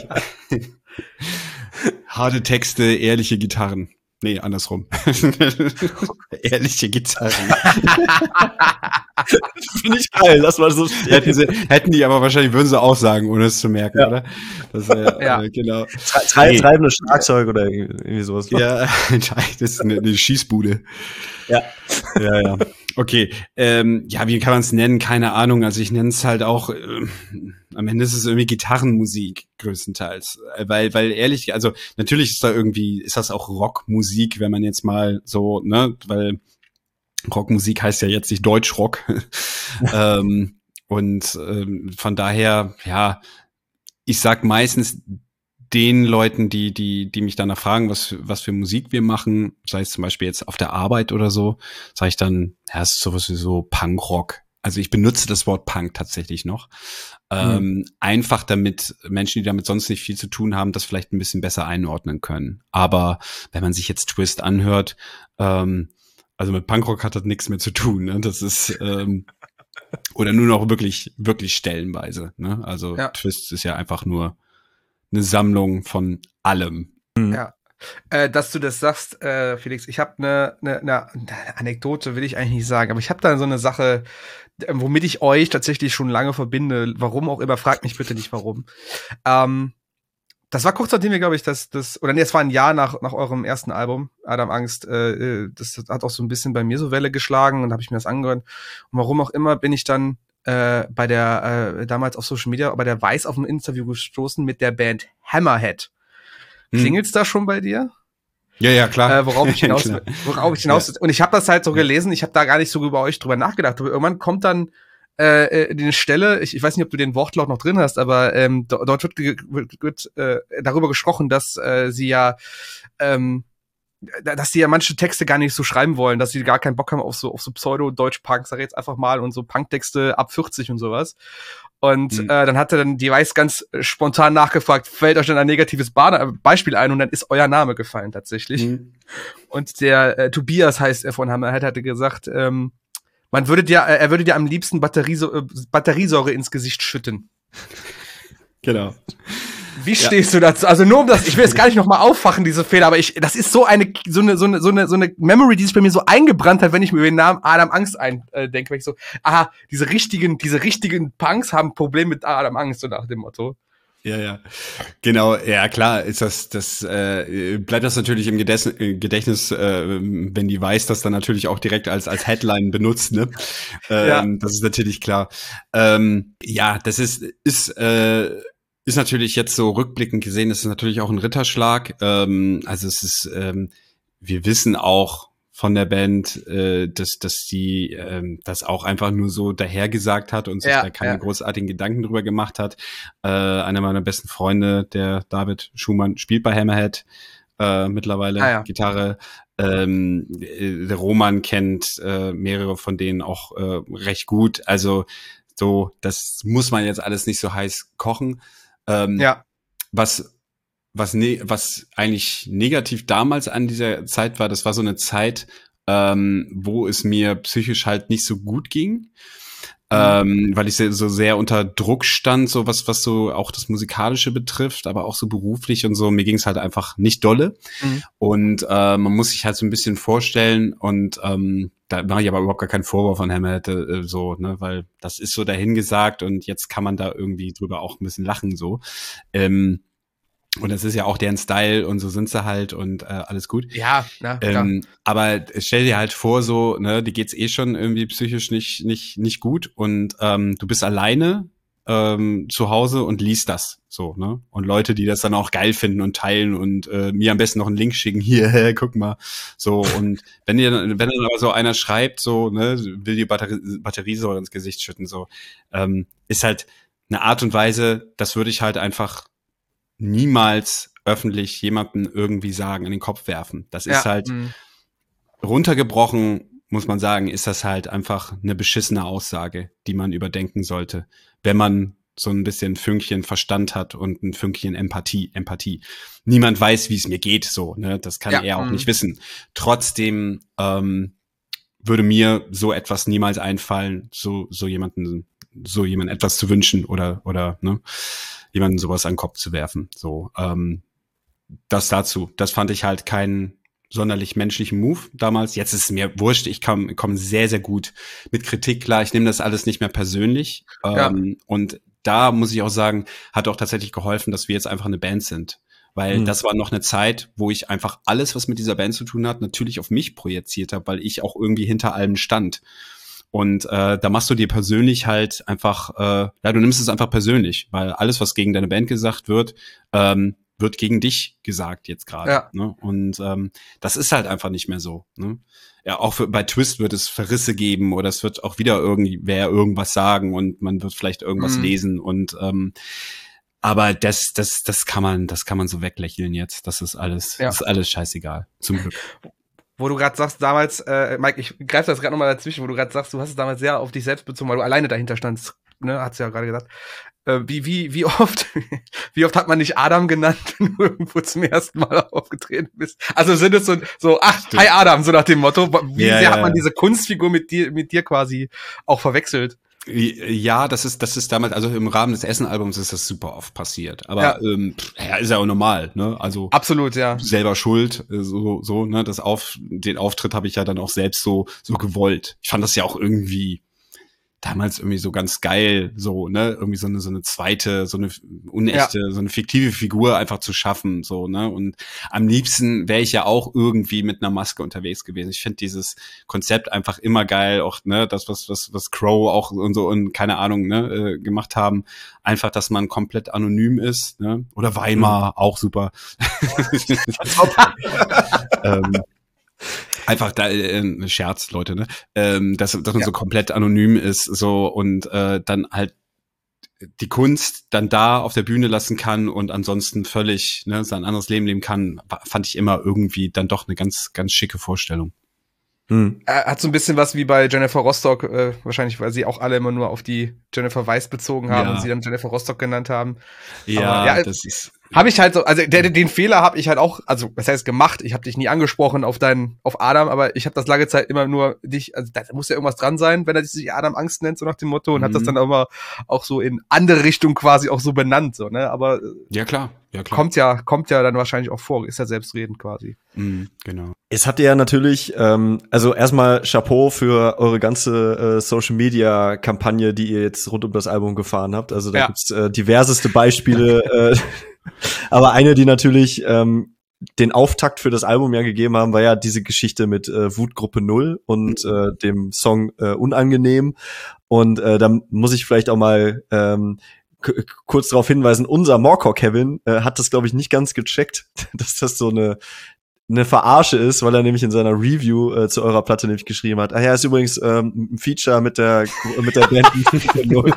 Harte Texte, ehrliche Gitarren. Nee, andersrum. Ehrliche Gitarren. Finde ich geil, lass mal so stehen. Hätten die aber wahrscheinlich, würden sie auch sagen, ohne es zu merken, ja. oder? Das, genau. Treibende Schlagzeug oder irgendwie sowas. Ja, das ist eine Schießbude. Ja. Ja. Okay. Ja, wie kann man es nennen? Keine Ahnung. Also ich nenne es halt auch, am Ende ist es irgendwie Gitarrenmusik größtenteils. Weil ehrlich, also natürlich ist das auch Rockmusik, wenn man jetzt mal so, ne, weil Rockmusik heißt ja jetzt nicht Deutschrock. Von daher, ja, ich sag meistens den Leuten, die mich danach fragen, was für Musik wir machen, sei es zum Beispiel jetzt auf der Arbeit oder so, sage ich dann, ja, es ist sowas wie so Punkrock. Also ich benutze das Wort Punk tatsächlich noch. Einfach damit Menschen, die damit sonst nicht viel zu tun haben, das vielleicht ein bisschen besser einordnen können. Aber wenn man sich jetzt Twist anhört, also mit Punkrock hat das nichts mehr zu tun. Ne? Das ist oder nur noch wirklich, wirklich stellenweise. Ne? Also ja. Twist ist ja einfach nur eine Sammlung von allem. Ja. Dass du das sagst, Felix, ich habe eine Anekdote, will ich eigentlich nicht sagen, aber ich habe da so eine Sache, womit ich euch tatsächlich schon lange verbinde, warum auch immer, fragt mich bitte nicht warum. Das war kurz nachdem wir, glaube ich, es war ein Jahr nach eurem ersten Album, Adam Angst, das hat auch so ein bisschen bei mir so Welle geschlagen und habe ich mir das angehört. Und warum auch immer bin ich dann bei der, damals auf Social Media, bei der Weiß auf ein Interview gestoßen mit der Band Hammerhead. Klingelt's da schon bei dir? Ja, klar. Worauf ich hinaus will. Und ich habe das halt so gelesen, ich habe da gar nicht so über euch drüber nachgedacht. Aber irgendwann kommt dann die Stelle, ich weiß nicht, ob du den Wortlaut noch drin hast, aber dort wird darüber gesprochen, dass sie ja manche Texte gar nicht so schreiben wollen, dass sie gar keinen Bock haben auf so Pseudo-Deutsch-Punk, sag ich jetzt einfach mal, und so Punk-Texte ab 40 und sowas. Und dann hat er dann die Weiß ganz spontan nachgefragt, fällt euch denn ein negatives Beispiel ein? Und dann ist euer Name gefallen tatsächlich. Und der Tobias heißt er von Hammerhead, hatte gesagt, er würde dir am liebsten Batteriesäure ins Gesicht schütten. Genau. Wie stehst du dazu? Also nur um das, ich will jetzt gar nicht nochmal auffachen, diese Fehler, aber das ist so eine Memory, die sich bei mir so eingebrannt hat, wenn ich mir über den Namen Adam Angst denke, weil ich so, diese richtigen Punks haben ein Problem mit Adam Angst, so nach dem Motto. Ja. Genau, ja klar, ist das bleibt das natürlich im Gedächtnis, wenn die Weiß das dann natürlich auch direkt als Headline benutzt, ne? Das ist natürlich klar. Ja, das ist natürlich jetzt so rückblickend gesehen, das ist natürlich auch ein Ritterschlag. Also es ist, wir wissen auch von der Band, dass die das auch einfach nur so dahergesagt hat und sich da keine großartigen Gedanken drüber gemacht hat. Einer meiner besten Freunde, der David Schumann, spielt bei Hammerhead mittlerweile Gitarre. Der Roman kennt mehrere von denen auch recht gut. Also so, das muss man jetzt alles nicht so heiß kochen. Was eigentlich negativ damals an dieser Zeit war, das war so eine Zeit, wo es mir psychisch halt nicht so gut ging, weil ich so sehr unter Druck stand, so was so auch das Musikalische betrifft, aber auch so beruflich und so. Mir ging es halt einfach nicht dolle. Und man muss sich halt so ein bisschen vorstellen und da mache ich aber überhaupt gar keinen Vorwurf von Hammerhead, so, ne, weil das ist so dahingesagt und jetzt kann man da irgendwie drüber auch ein bisschen lachen, so. Und das ist ja auch deren Style und so sind sie halt und alles gut. Ja, na, klar. Aber stell dir halt vor, so, ne, die geht's schon irgendwie psychisch nicht gut und du bist alleine zu Hause und liest das so, ne? Und Leute, die das dann auch geil finden und teilen und mir am besten noch einen Link schicken, hier, guck mal. So, und wenn dann aber so einer schreibt, so, ne, will die Batteriesäure ins Gesicht schütten, so, ist halt eine Art und Weise, das würde ich halt einfach niemals öffentlich jemanden irgendwie sagen, in den Kopf werfen. Das ist halt runtergebrochen, muss man sagen, ist das halt einfach eine beschissene Aussage, die man überdenken sollte, wenn man so ein bisschen Fünkchen Verstand hat und ein Fünkchen Empathie. Niemand weiß, wie es mir geht, so, ne, das kann er auch nicht wissen. Trotzdem würde mir so etwas niemals einfallen, so jemand etwas zu wünschen oder ne, jemanden sowas an den Kopf zu werfen. So, das dazu. Das fand ich halt keinen sonderlich menschlichen Move damals. Jetzt ist es mir wurscht. Ich komme sehr, sehr gut mit Kritik klar. Ich nehme das alles nicht mehr persönlich. Und da muss ich auch sagen, hat auch tatsächlich geholfen, dass wir jetzt einfach eine Band sind. Weil das war noch eine Zeit, wo ich einfach alles, was mit dieser Band zu tun hat, natürlich auf mich projiziert habe, weil ich auch irgendwie hinter allem stand. Und da machst du dir persönlich halt einfach, du nimmst es einfach persönlich, weil alles, was gegen deine Band gesagt wird, wird gegen dich gesagt jetzt gerade. Ja. Ne? Und das ist halt einfach nicht mehr so. Ne? Ja, auch bei Twist wird es Verrisse geben oder es wird auch wieder irgendwer irgendwas sagen und man wird vielleicht irgendwas lesen und aber das kann man so weglächeln jetzt. Das ist alles scheißegal. Zum Glück. Wo du gerade sagst, damals, Mike, ich greife das gerade nochmal dazwischen, wo du gerade sagst, du hast es damals sehr auf dich selbst bezogen, weil du alleine dahinter standst, ne, hat's ja gerade gesagt. Wie oft hat man dich Adam genannt, wenn du irgendwo zum ersten Mal aufgetreten bist? Also sind es so hi Adam, so nach dem Motto. Wie sehr hat man diese Kunstfigur mit dir quasi auch verwechselt? Ja, das ist damals, also im Rahmen des Essen-Albums ist das super oft passiert. Aber ist ja auch normal, ne? Also absolut, ja. Selber schuld, so, ne? Den Auftritt habe ich ja dann auch selbst so gewollt. Ich fand das ja auch irgendwie damals irgendwie so ganz geil, so, ne, irgendwie so eine zweite, so eine unechte, so eine fiktive Figur einfach zu schaffen, so, ne, und am liebsten wäre ich ja auch irgendwie mit einer Maske unterwegs gewesen. Ich finde dieses Konzept einfach immer geil, auch, ne, das, was Crow auch und so und keine Ahnung, ne, gemacht haben, einfach, dass man komplett anonym ist, ne, oder Weimar, auch super. Einfach da Scherz, Leute, ne? Dass man so komplett anonym ist, so und dann halt die Kunst dann da auf der Bühne lassen kann und ansonsten völlig sein anderes Leben leben kann, fand ich immer irgendwie dann doch eine ganz, ganz schicke Vorstellung. Hat so ein bisschen was wie bei Jennifer Rostock, wahrscheinlich, weil sie auch alle immer nur auf die Jennifer Weiss bezogen haben und sie dann Jennifer Rostock genannt haben. Ja, aber, das ist... Habe ich halt so, also den Fehler habe ich halt auch, also was heißt gemacht, ich habe dich nie angesprochen auf Adam, aber ich habe das lange Zeit immer nur dich, also da muss ja irgendwas dran sein, wenn er sich Adam Angst nennt, so nach dem Motto, und habe das dann immer auch so in andere Richtung quasi auch so benannt, so, ne, aber ja klar. Kommt ja dann wahrscheinlich auch vor, ist ja selbstredend quasi. Genau. Es habt ihr ja natürlich, also erstmal Chapeau für eure ganze Social-Media-Kampagne, die ihr jetzt rund um das Album gefahren habt, also da gibt's diverseste Beispiele, aber eine, die natürlich den Auftakt für das Album ja gegeben haben, war ja diese Geschichte mit Wutgruppe 0 und dem Song Unangenehm. Und da muss ich vielleicht auch mal kurz darauf hinweisen, unser Morcor Kevin hat das, glaube ich, nicht ganz gecheckt, dass das so eine Verarsche ist, weil er nämlich in seiner Review zu eurer Platte nämlich geschrieben hat, ist übrigens ein Feature mit der Band 0.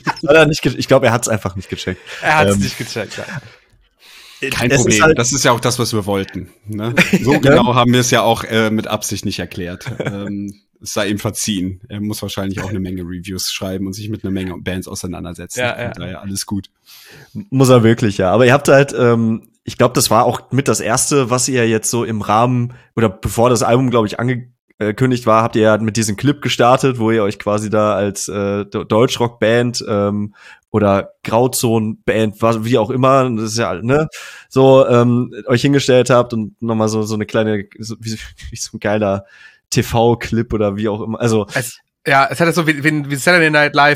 Ich glaube, er hat es einfach nicht gecheckt. Er hat es nicht gecheckt, ja. Kein Problem, halt, das ist ja auch das, was wir wollten. Ne? So genau haben wir es ja auch mit Absicht nicht erklärt. Es sei ihm verziehen. Er muss wahrscheinlich auch eine Menge Reviews schreiben und sich mit einer Menge Bands auseinandersetzen. Ja. Daher alles gut. Muss er wirklich, ja. Aber ihr habt halt, ich glaube, das war auch mit das Erste, was ihr jetzt so im Rahmen, oder bevor das Album, glaube ich, angekündigt war, habt ihr ja mit diesem Clip gestartet, wo ihr euch quasi da als Deutschrock-Band oder Grauzone-Band, wie auch immer, das ist ja, ne, so euch hingestellt habt und nochmal so eine kleine, wie so ein geiler TV-Clip oder wie auch immer. Also es hat so wie Saturday Night Live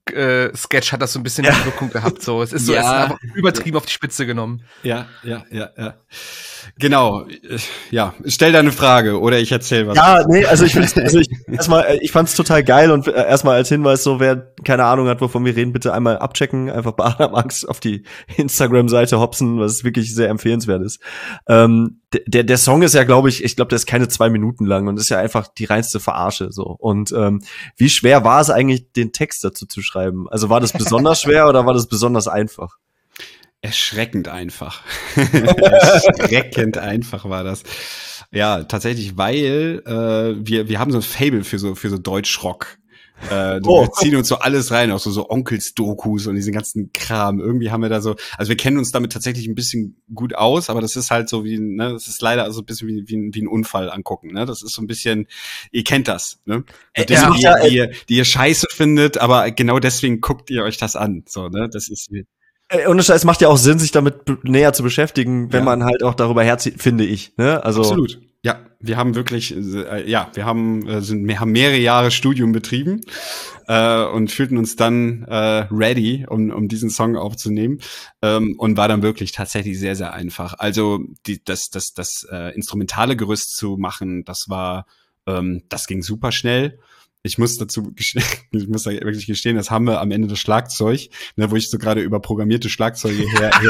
Sketch hat das so ein bisschen die Wirkung gehabt. So, es ist so, es ist einfach übertrieben auf die Spitze genommen. Ja. Genau. Ja, stell deine Frage oder ich erzähle was. Ja, nee, also ich fand's total geil und erstmal als Hinweis so, wer keine Ahnung hat, wovon wir reden, bitte einmal abchecken, einfach bei Adam Angst auf die Instagram-Seite hopsen, was wirklich sehr empfehlenswert ist. Der Song ist ja, glaube ich glaube, der ist keine 2 Minuten lang und ist ja einfach die reinste Verarsche so. Und wie schwer war es eigentlich, den Text dazu zu schreiben? Also war das besonders schwer oder war das besonders einfach? Erschreckend einfach. Erschreckend einfach war das. Ja, tatsächlich, weil wir haben so ein Faible für so Deutschrock. Wir ziehen uns so alles rein, auch so Onkels-Dokus und diesen ganzen Kram. Irgendwie haben wir da so, also wir kennen uns damit tatsächlich ein bisschen gut aus, aber das ist halt so wie, ne, das ist leider so ein bisschen wie ein Unfall angucken, ne? Das ist so ein bisschen, ihr kennt das, ne? Die ihr scheiße findet, aber genau deswegen guckt ihr euch das an, so, ne? Das ist und es macht ja auch Sinn, sich damit näher zu beschäftigen, wenn man halt auch darüber herzieht, finde ich, ne? Also absolut. Ja, wir haben wirklich, wir haben mehrere Jahre Studium betrieben und fühlten uns dann ready, um diesen Song aufzunehmen und war dann wirklich tatsächlich sehr, sehr einfach. Also das instrumentale Gerüst zu machen, das ging super schnell. Ich muss da wirklich gestehen, das haben wir am Ende das Schlagzeug, ne, wo ich so gerade über programmierte Schlagzeuge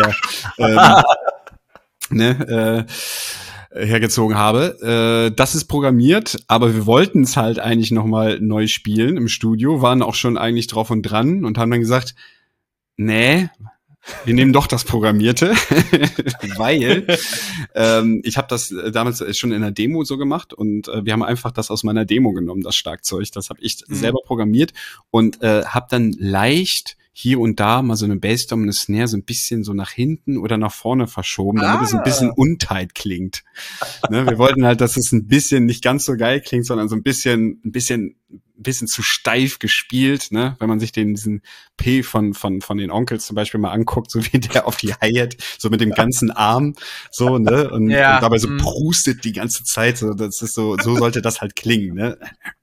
hergezogen habe. Das ist programmiert, aber wir wollten es halt eigentlich nochmal neu spielen im Studio, waren auch schon eigentlich drauf und dran und haben dann gesagt, nee, wir nehmen doch das Programmierte, weil ich habe das damals schon in der Demo so gemacht und wir haben einfach das aus meiner Demo genommen, das Schlagzeug. Das habe ich selber programmiert und habe dann leicht hier und da mal so eine Bassdrum und eine Snare so ein bisschen so nach hinten oder nach vorne verschoben, damit es ein bisschen untight klingt. Ne, wir wollten halt, dass es ein bisschen nicht ganz so geil klingt, sondern so ein bisschen zu steif gespielt, ne? Wenn man sich diesen P von den Onkels zum Beispiel mal anguckt, so wie der auf die Hi-Hat, so mit dem ganzen Arm, so, ne? Und dabei so prustet die ganze Zeit, so, das ist so sollte das halt klingen, ne?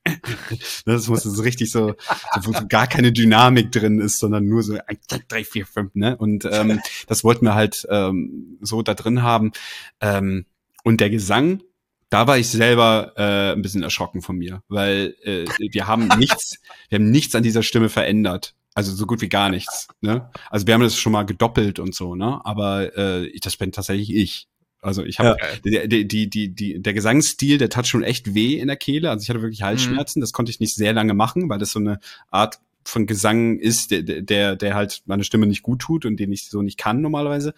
Das muss so richtig so, wo gar keine Dynamik drin ist, sondern nur so 1, 2, 3, 4, 5, ne? Und das wollten wir halt so da drin haben. Und der Gesang, da war ich selber ein bisschen erschrocken von mir, weil wir haben nichts an dieser Stimme verändert. Also so gut wie gar nichts. Ne? Also wir haben das schon mal gedoppelt und so, ne? Aber das bin tatsächlich ich. Also ich habe der Gesangsstil, der tat schon echt weh in der Kehle. Also ich hatte wirklich Halsschmerzen. Das konnte ich nicht sehr lange machen, weil das so eine Art von Gesang ist, der halt meine Stimme nicht gut tut und den ich so nicht kann normalerweise.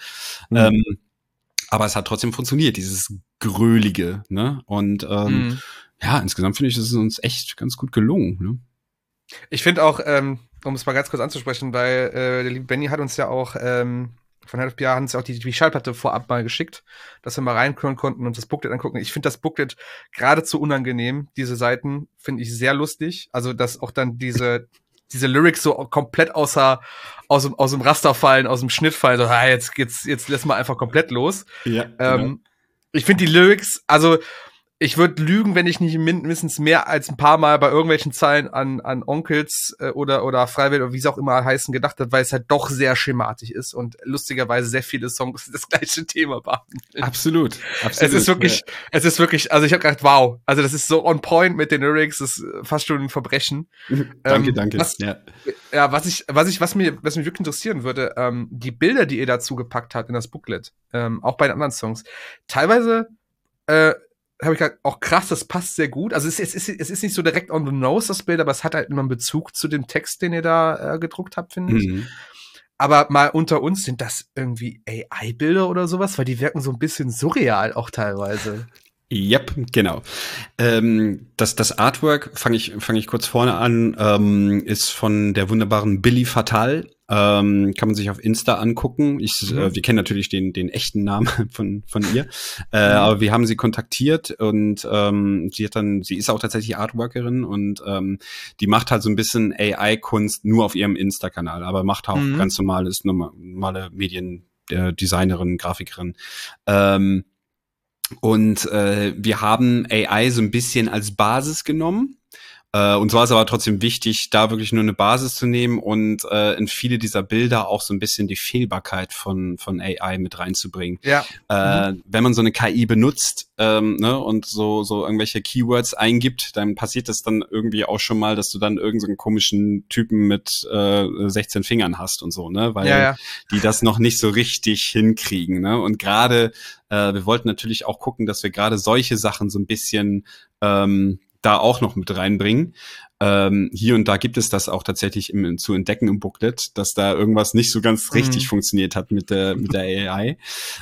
Aber es hat trotzdem funktioniert, dieses Grölige, ne? Und ja, insgesamt finde ich, das ist uns echt ganz gut gelungen, ne? Ich finde auch, um es mal ganz kurz anzusprechen, weil der liebe Benny hat uns ja auch von Head of PR hat uns ja auch die Schallplatte vorab mal geschickt, dass wir mal reinhören konnten und das Booklet angucken. Ich finde das Booklet geradezu unangenehm. Diese Seiten finde ich sehr lustig. Also, dass auch dann diese Lyrics so komplett aus dem Raster fallen, aus dem Schnitt fallen. So, jetzt lässt mal einfach komplett los. Ja, genau. Ich finde die Lyrics, also ich würde lügen, wenn ich nicht mindestens mehr als ein paar Mal bei irgendwelchen Zeilen an Onkels oder Freiwild oder wie sie auch immer heißen gedacht habe, weil es halt doch sehr schematisch ist und lustigerweise sehr viele Songs das gleiche Thema behandeln. Absolut. Es ist wirklich, also ich habe gedacht, wow, also das ist so on point mit den Lyrics, das ist fast schon ein Verbrechen. Danke. Was mich wirklich interessieren würde, die Bilder, die ihr dazu gepackt habt in das Booklet, auch bei den anderen Songs, teilweise habe ich gedacht, auch krass, das passt sehr gut. Also es ist nicht so direkt on the nose, das Bild, aber es hat halt immer einen Bezug zu dem Text, den ihr da gedruckt habt, finde ich. Aber mal unter uns, sind das irgendwie AI-Bilder oder sowas? Weil die wirken so ein bisschen surreal auch teilweise. Yep, genau. Das Artwork, fange ich kurz vorne an, ist von der wunderbaren Billy Fatal. Kann man sich auf Insta angucken. Wir kennen natürlich den echten Namen von ihr. Aber wir haben sie kontaktiert und sie ist auch tatsächlich Artworkerin und die macht halt so ein bisschen AI-Kunst nur auf ihrem Insta-Kanal, aber macht auch ganz normale Mediendesignerin, Grafikerin. Und wir haben AI so ein bisschen als Basis genommen Und so war es aber trotzdem wichtig, da wirklich nur eine Basis zu nehmen und in viele dieser Bilder auch so ein bisschen die Fehlbarkeit von AI mit reinzubringen. Ja. Wenn man so eine KI benutzt, ne, und so irgendwelche Keywords eingibt, dann passiert das dann irgendwie auch schon mal, dass du dann irgendeinen so einen komischen Typen mit 16 Fingern hast und so, ne, weil die das noch nicht so richtig hinkriegen, ne, und gerade wir wollten natürlich auch gucken, dass wir gerade solche Sachen so ein bisschen da auch noch mit reinbringen. Hier und da gibt es das auch tatsächlich zu entdecken im Booklet, dass da irgendwas nicht so ganz richtig funktioniert hat mit der AI.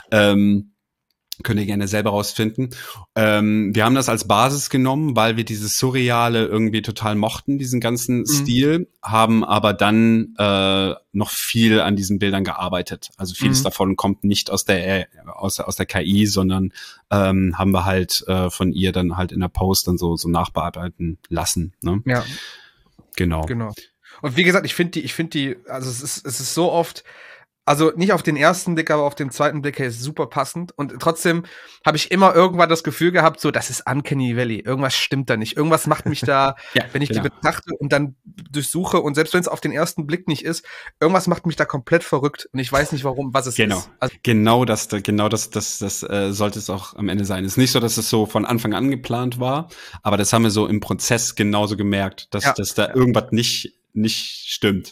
Könnt ihr gerne selber rausfinden. Wir haben das als Basis genommen, weil wir dieses Surreale irgendwie total mochten, diesen ganzen Stil, haben aber dann noch viel an diesen Bildern gearbeitet. Also vieles davon kommt nicht aus der KI, sondern haben wir halt von ihr dann halt in der Post dann so nachbearbeiten lassen. Ne? Ja. Genau. Und wie gesagt, ich finde die, also es ist so oft, also nicht auf den ersten Blick, aber auf den zweiten Blick her ist super passend. Und trotzdem habe ich immer irgendwann das Gefühl gehabt, so, das ist Uncanny Valley. Irgendwas stimmt da nicht. Irgendwas macht mich da, wenn ich die betrachte und dann durchsuche. Und selbst wenn es auf den ersten Blick nicht ist, irgendwas macht mich da komplett verrückt. Und ich weiß nicht, was es ist. Also, genau das sollte es auch am Ende sein. Es ist nicht so, dass es so von Anfang an geplant war, aber das haben wir so im Prozess genauso gemerkt, dass da irgendwas nicht stimmt.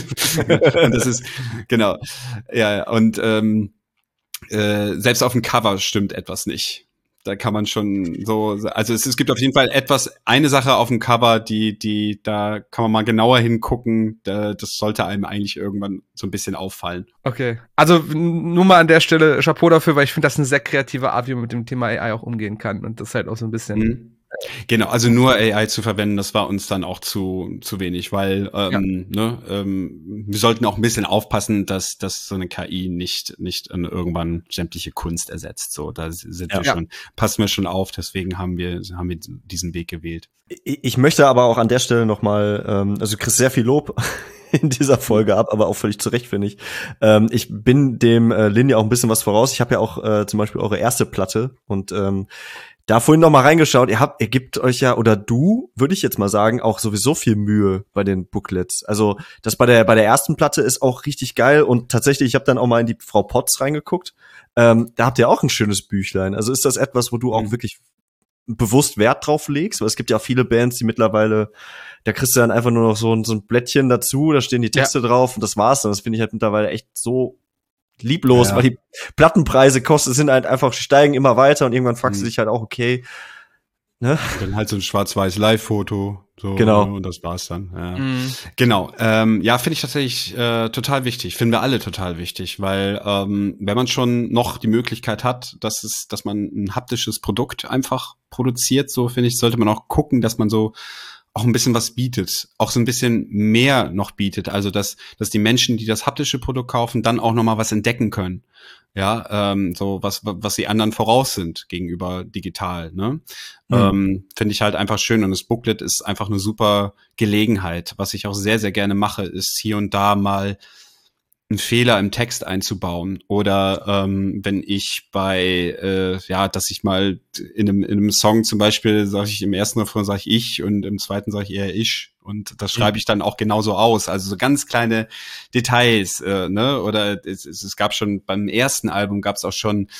Und das ist, genau. Ja, und selbst auf dem Cover stimmt etwas nicht. Da kann man schon so, also es gibt auf jeden Fall eine Sache auf dem Cover, da kann man mal genauer hingucken, das sollte einem eigentlich irgendwann so ein bisschen auffallen. Okay. Also nur mal an der Stelle Chapeau dafür, weil ich finde, das ist eine sehr kreative Art, wie man mit dem Thema AI auch umgehen kann und das halt auch so ein bisschen Genau, also nur AI zu verwenden, das war uns dann auch zu wenig, weil wir sollten auch ein bisschen aufpassen, dass so eine KI nicht irgendwann sämtliche Kunst ersetzt. So, da sind wir schon, passen wir schon auf, deswegen haben wir diesen Weg gewählt. Ich möchte aber auch an der Stelle nochmal, also du kriegst sehr viel Lob in dieser Folge ab, aber auch völlig zu Recht, finde ich. Ich bin dem Lin ja auch ein bisschen was voraus. Ich habe ja auch zum Beispiel eure erste Platte und da vorhin noch mal reingeschaut, ihr gebt euch ja, oder du, würde ich jetzt mal sagen, auch sowieso viel Mühe bei den Booklets. Also das bei der ersten Platte ist auch richtig geil und tatsächlich, ich habe dann auch mal in die Frau Potts reingeguckt. Da habt ihr auch ein schönes Büchlein. Also ist das etwas, wo du auch wirklich bewusst Wert drauf legst? Weil es gibt ja viele Bands, die mittlerweile, da kriegst du dann einfach nur noch so ein Blättchen dazu, da stehen die Texte drauf und das war's dann. Das finde ich halt mittlerweile echt so lieblos, weil die Plattenpreise sind halt einfach, steigen immer weiter und irgendwann fragst du dich halt auch, okay, ne? Dann halt so ein schwarz-weiß Live-Foto, so, genau. Und das war's dann. Ja. Genau, finde ich tatsächlich total wichtig, finden wir alle total wichtig, weil wenn man schon noch die Möglichkeit hat, dass man ein haptisches Produkt einfach produziert, so finde ich, sollte man auch gucken, dass man so auch ein bisschen was bietet, auch so ein bisschen mehr noch bietet, also dass die Menschen, die das haptische Produkt kaufen, dann auch noch mal was entdecken können, so was die anderen voraus sind gegenüber digital, ne? Finde ich halt einfach schön und das Booklet ist einfach eine super Gelegenheit. Was ich auch sehr, sehr gerne mache, ist hier und da mal einen Fehler im Text einzubauen oder wenn ich dass ich mal in einem Song zum Beispiel sage ich im ersten Refrain sage ich und im zweiten sage ich eher ich und das schreibe ich dann auch genauso aus, also so ganz kleine Details, ne? Oder es gab schon beim ersten Album gab es auch schon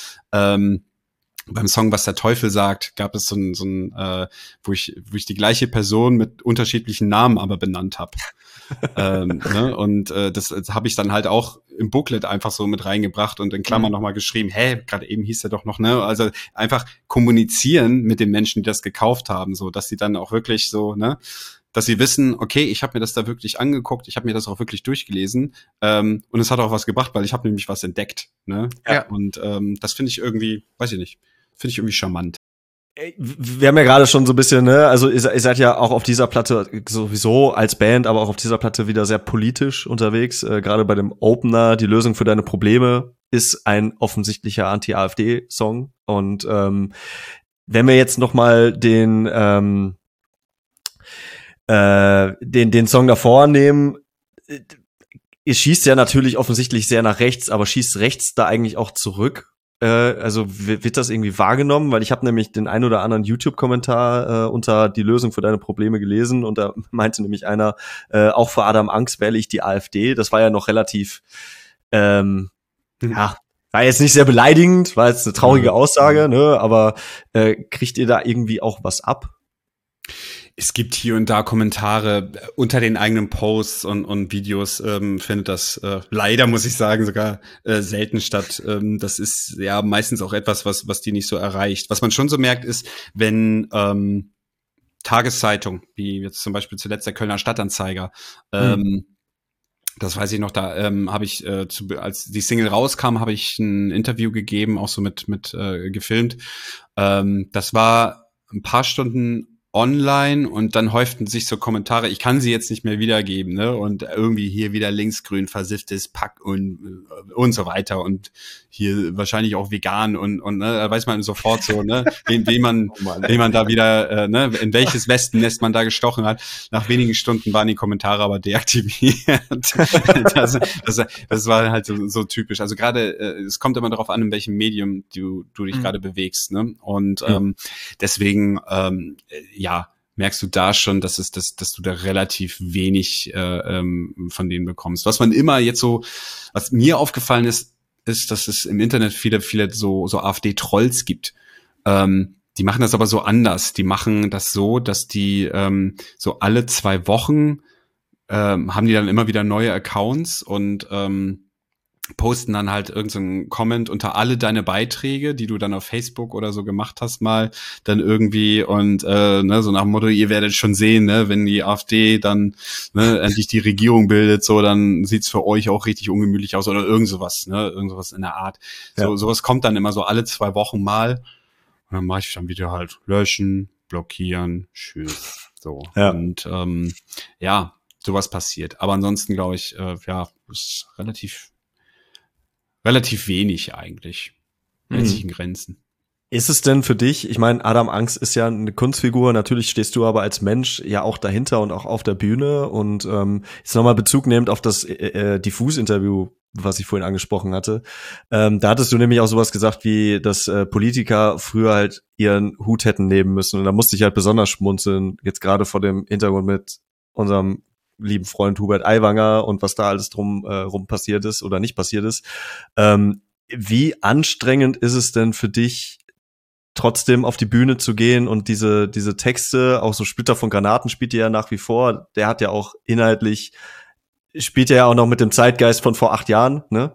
beim Song Was der Teufel sagt, gab es so ein wo ich die gleiche Person mit unterschiedlichen Namen aber benannt habe. Ne? Und das habe ich dann halt auch im Booklet einfach so mit reingebracht und in Klammern nochmal geschrieben, gerade eben hieß er doch noch, ne? Also einfach kommunizieren mit den Menschen, die das gekauft haben, so dass sie dann auch wirklich so, ne? Dass sie wissen, okay, ich habe mir das da wirklich angeguckt, ich habe mir das auch wirklich durchgelesen und es hat auch was gebracht, weil ich habe nämlich was entdeckt, ne? Ja. Und das finde ich irgendwie, weiß ich nicht, finde ich irgendwie charmant. Wir haben ja gerade schon so ein bisschen, ne, also ihr seid ja auch auf dieser Platte sowieso als Band, aber auch auf dieser Platte wieder sehr politisch unterwegs. Gerade bei dem Opener, die Lösung für deine Probleme, ist ein offensichtlicher Anti-AfD-Song. Und wenn wir jetzt noch mal den Song davor nehmen, ihr schießt ja natürlich offensichtlich sehr nach rechts, aber schießt rechts da eigentlich auch zurück? Also wird das irgendwie wahrgenommen? Weil ich habe nämlich den ein oder anderen YouTube-Kommentar unter die Lösung für deine Probleme gelesen und da meinte nämlich einer, auch vor Adam Angst wähle ich die AfD. Das war ja noch relativ, ja, war jetzt nicht sehr beleidigend, war jetzt eine traurige Aussage, ne? Aber kriegt ihr da irgendwie auch was ab? Es gibt hier und da Kommentare unter den eigenen Posts und Videos, findet das leider, muss ich sagen, sogar selten statt. Das ist ja meistens auch etwas, was die nicht so erreicht. Was man schon so merkt, ist, wenn Tageszeitung, wie jetzt zum Beispiel zuletzt der Kölner Stadtanzeiger, das weiß ich noch, da habe ich, als die Single rauskam, habe ich ein Interview gegeben, auch so mit gefilmt. Das war ein paar Stunden online und dann häuften sich so Kommentare, ich kann sie jetzt nicht mehr wiedergeben, ne? Und irgendwie hier wieder linksgrün versifftes Pack und so weiter und hier wahrscheinlich auch vegan und ne, da weiß man sofort so, ne, wen man da wieder, ne, in welches Wespennest man da gestochen hat. Nach wenigen Stunden waren die Kommentare aber deaktiviert. das war halt so typisch. Also gerade, es kommt immer darauf an, in welchem Medium du dich gerade bewegst, ne? Und deswegen, ja, merkst du da schon, dass du da relativ wenig von denen bekommst. Was man immer jetzt so, was mir aufgefallen ist, dass es im Internet viele so AfD-Trolls gibt. Die machen das aber so anders. Die machen das so, dass die so alle 2 Wochen haben die dann immer wieder neue Accounts und posten dann halt irgendeinen Comment unter alle deine Beiträge, die du dann auf Facebook oder so gemacht hast mal, dann irgendwie und ne, so nach dem Motto, ihr werdet schon sehen, ne, wenn die AfD dann endlich die Regierung bildet, so, dann sieht's für euch auch richtig ungemütlich aus oder irgend sowas in der Art. Ja. Sowas kommt dann immer so alle 2 Wochen mal und dann mache ich dann wieder halt löschen, blockieren, tschüss. So. Ja. Und ja, sowas passiert. Aber ansonsten glaube ich, ja, ist relativ wenig eigentlich. Hält sich in Grenzen. Ist es denn für dich, ich meine, Adam Angst ist ja eine Kunstfigur, natürlich stehst du aber als Mensch ja auch dahinter und auch auf der Bühne und jetzt nochmal Bezug nehmend auf das Diffus-Interview, was ich vorhin angesprochen hatte, da hattest du nämlich auch sowas gesagt wie, dass Politiker früher halt ihren Hut hätten nehmen müssen und da musste ich halt besonders schmunzeln, jetzt gerade vor dem Hintergrund mit unserem lieben Freund Hubert Aiwanger und was da alles rum passiert ist oder nicht passiert ist. Wie anstrengend ist es denn für dich, trotzdem auf die Bühne zu gehen und diese Texte, auch so Splitter von Granaten spielt ihr ja nach wie vor, der hat ja auch inhaltlich, spielt er ja auch noch mit dem Zeitgeist von vor 8 Jahren, ne?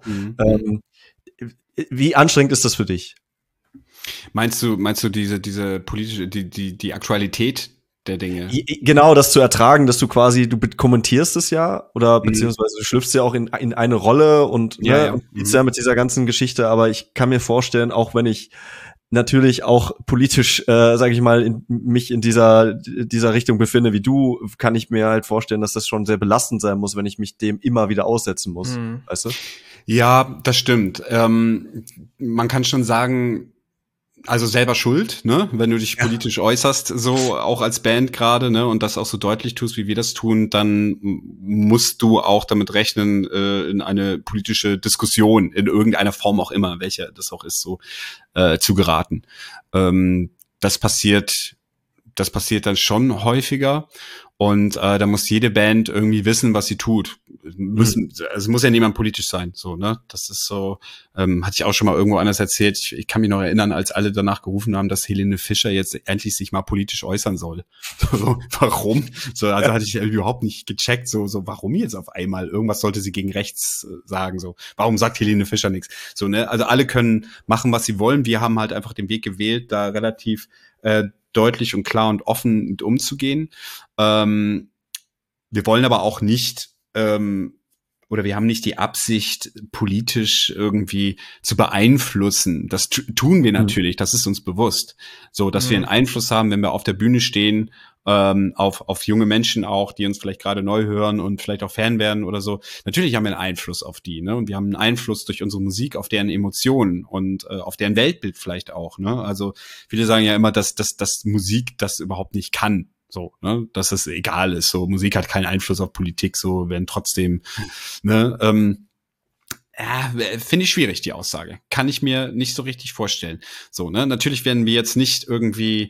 Wie anstrengend ist das für dich? Meinst du diese politische, die Aktualität der Dinge? Genau, das zu ertragen, dass du quasi, du kommentierst es ja, oder beziehungsweise du schlüpfst ja auch in eine Rolle und, und spielst ja mit dieser ganzen Geschichte, aber ich kann mir vorstellen, auch wenn ich natürlich auch politisch, sage ich mal, mich in dieser Richtung befinde wie du, kann ich mir halt vorstellen, dass das schon sehr belastend sein muss, wenn ich mich dem immer wieder aussetzen muss, weißt du? Ja, das stimmt. Man kann schon sagen, also selber schuld, ne, wenn du dich politisch äußerst, so auch als Band gerade, ne, und das auch so deutlich tust, wie wir das tun, dann musst du auch damit rechnen, in eine politische Diskussion in irgendeiner Form auch immer, welche das auch ist, so zu geraten. Das passiert dann schon häufiger. Und da muss jede Band irgendwie wissen, was sie tut. Es muss ja niemand politisch sein, so, ne? Das ist so, hatte ich auch schon mal irgendwo anders erzählt. Ich kann mich noch erinnern, als alle danach gerufen haben, dass Helene Fischer jetzt endlich sich mal politisch äußern soll. So, warum? So, also hatte ich überhaupt nicht gecheckt, so, warum jetzt auf einmal? Irgendwas sollte sie gegen rechts sagen, so. Warum sagt Helene Fischer nichts? So, ne? Also alle können machen, was sie wollen. Wir haben halt einfach den Weg gewählt, da relativ deutlich und klar und offen mit umzugehen. Wir wollen aber auch nicht oder wir haben nicht die Absicht, politisch irgendwie zu beeinflussen. Das tun wir natürlich, das ist uns bewusst. So, dass wir einen Einfluss haben, wenn wir auf der Bühne stehen, auf junge Menschen auch, die uns vielleicht gerade neu hören und vielleicht auch Fan werden oder so. Natürlich haben wir einen Einfluss auf die, ne? Und wir haben einen Einfluss durch unsere Musik auf deren Emotionen und auf deren Weltbild vielleicht auch, ne? Also viele sagen ja immer, dass Musik das überhaupt nicht kann. So, ne, dass es egal ist. So, Musik hat keinen Einfluss auf Politik, so werden trotzdem, ne, Ja, finde ich schwierig, die Aussage. Kann ich mir nicht so richtig vorstellen. So, ne? Natürlich werden wir jetzt nicht irgendwie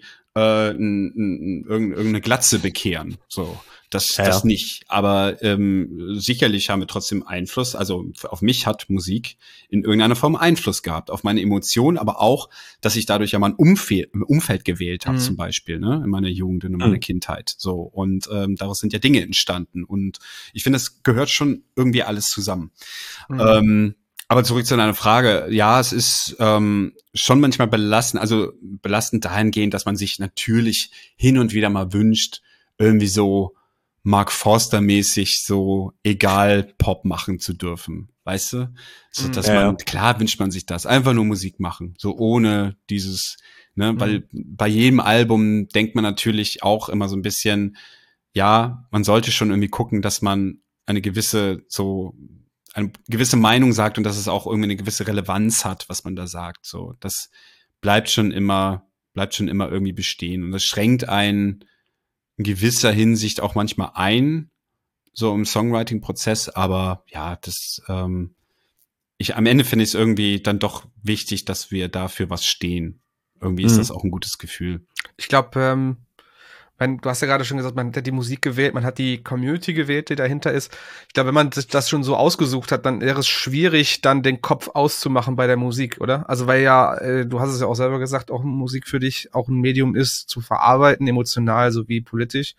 irgendeine Glatze bekehren. So, das nicht. Aber sicherlich haben wir trotzdem Einfluss. Also auf mich hat Musik in irgendeiner Form Einfluss gehabt, auf meine Emotionen, aber auch, dass ich dadurch ja mal ein Umfeld gewählt habe, zum Beispiel, ne, in meiner Jugend und in meiner Kindheit. So, und daraus sind ja Dinge entstanden. Und ich finde, es gehört schon irgendwie alles zusammen. Aber zurück zu deiner Frage. Ja, es ist schon manchmal belastend, also belastend dahingehend, dass man sich natürlich hin und wieder mal wünscht, irgendwie so Mark Forster-mäßig so egal Pop machen zu dürfen, weißt du? So, dass klar wünscht man sich das, einfach nur Musik machen, so ohne dieses, ne, weil bei jedem Album denkt man natürlich auch immer so ein bisschen, ja, man sollte schon irgendwie gucken, dass man eine gewisse Meinung sagt und dass es auch irgendwie eine gewisse Relevanz hat, was man da sagt. So, das bleibt schon immer irgendwie bestehen. Und das schränkt einen in gewisser Hinsicht auch manchmal ein, so im Songwriting-Prozess. Aber ja, am Ende finde ich es irgendwie dann doch wichtig, dass wir dafür was stehen. Irgendwie ist das auch ein gutes Gefühl. Ich glaube, du hast ja gerade schon gesagt, man hat die Musik gewählt, man hat die Community gewählt, die dahinter ist. Ich glaube, wenn man sich das schon so ausgesucht hat, dann wäre es schwierig, dann den Kopf auszumachen bei der Musik, oder? Also weil ja, du hast es ja auch selber gesagt, auch Musik für dich auch ein Medium ist, zu verarbeiten, emotional sowie politisch.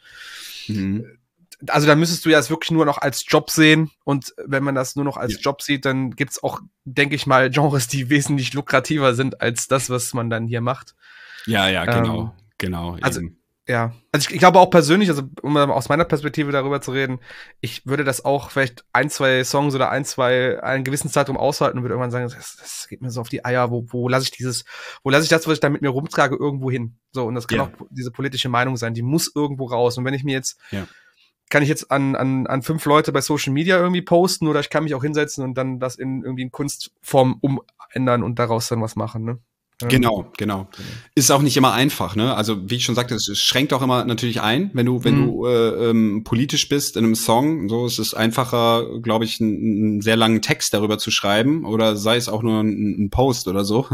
Also da müsstest du ja es wirklich nur noch als Job sehen, und wenn man das nur noch als Job sieht, dann gibt's auch, denke ich mal, Genres, die wesentlich lukrativer sind als das, was man dann hier macht. Ja, genau. Also eben. Ja, also ich glaube auch persönlich, also um aus meiner Perspektive darüber zu reden, ich würde das auch vielleicht 1-2 Songs oder einen gewissen Zeitraum aushalten und würde irgendwann sagen, das geht mir so auf die Eier, wo lasse ich das, was ich da mit mir rumtrage, irgendwo hin. So, und das kann auch diese politische Meinung sein, die muss irgendwo raus. Und wenn ich mir jetzt, kann ich jetzt an 5 Leute bei Social Media irgendwie posten, oder ich kann mich auch hinsetzen und dann das in irgendwie in Kunstform umändern und daraus dann was machen, ne? Genau. Ist auch nicht immer einfach, ne? Also wie ich schon sagte, es schränkt auch immer natürlich ein, wenn du politisch bist in einem Song. So ist es einfacher, glaube ich, einen sehr langen Text darüber zu schreiben, oder sei es auch nur ein Post oder so,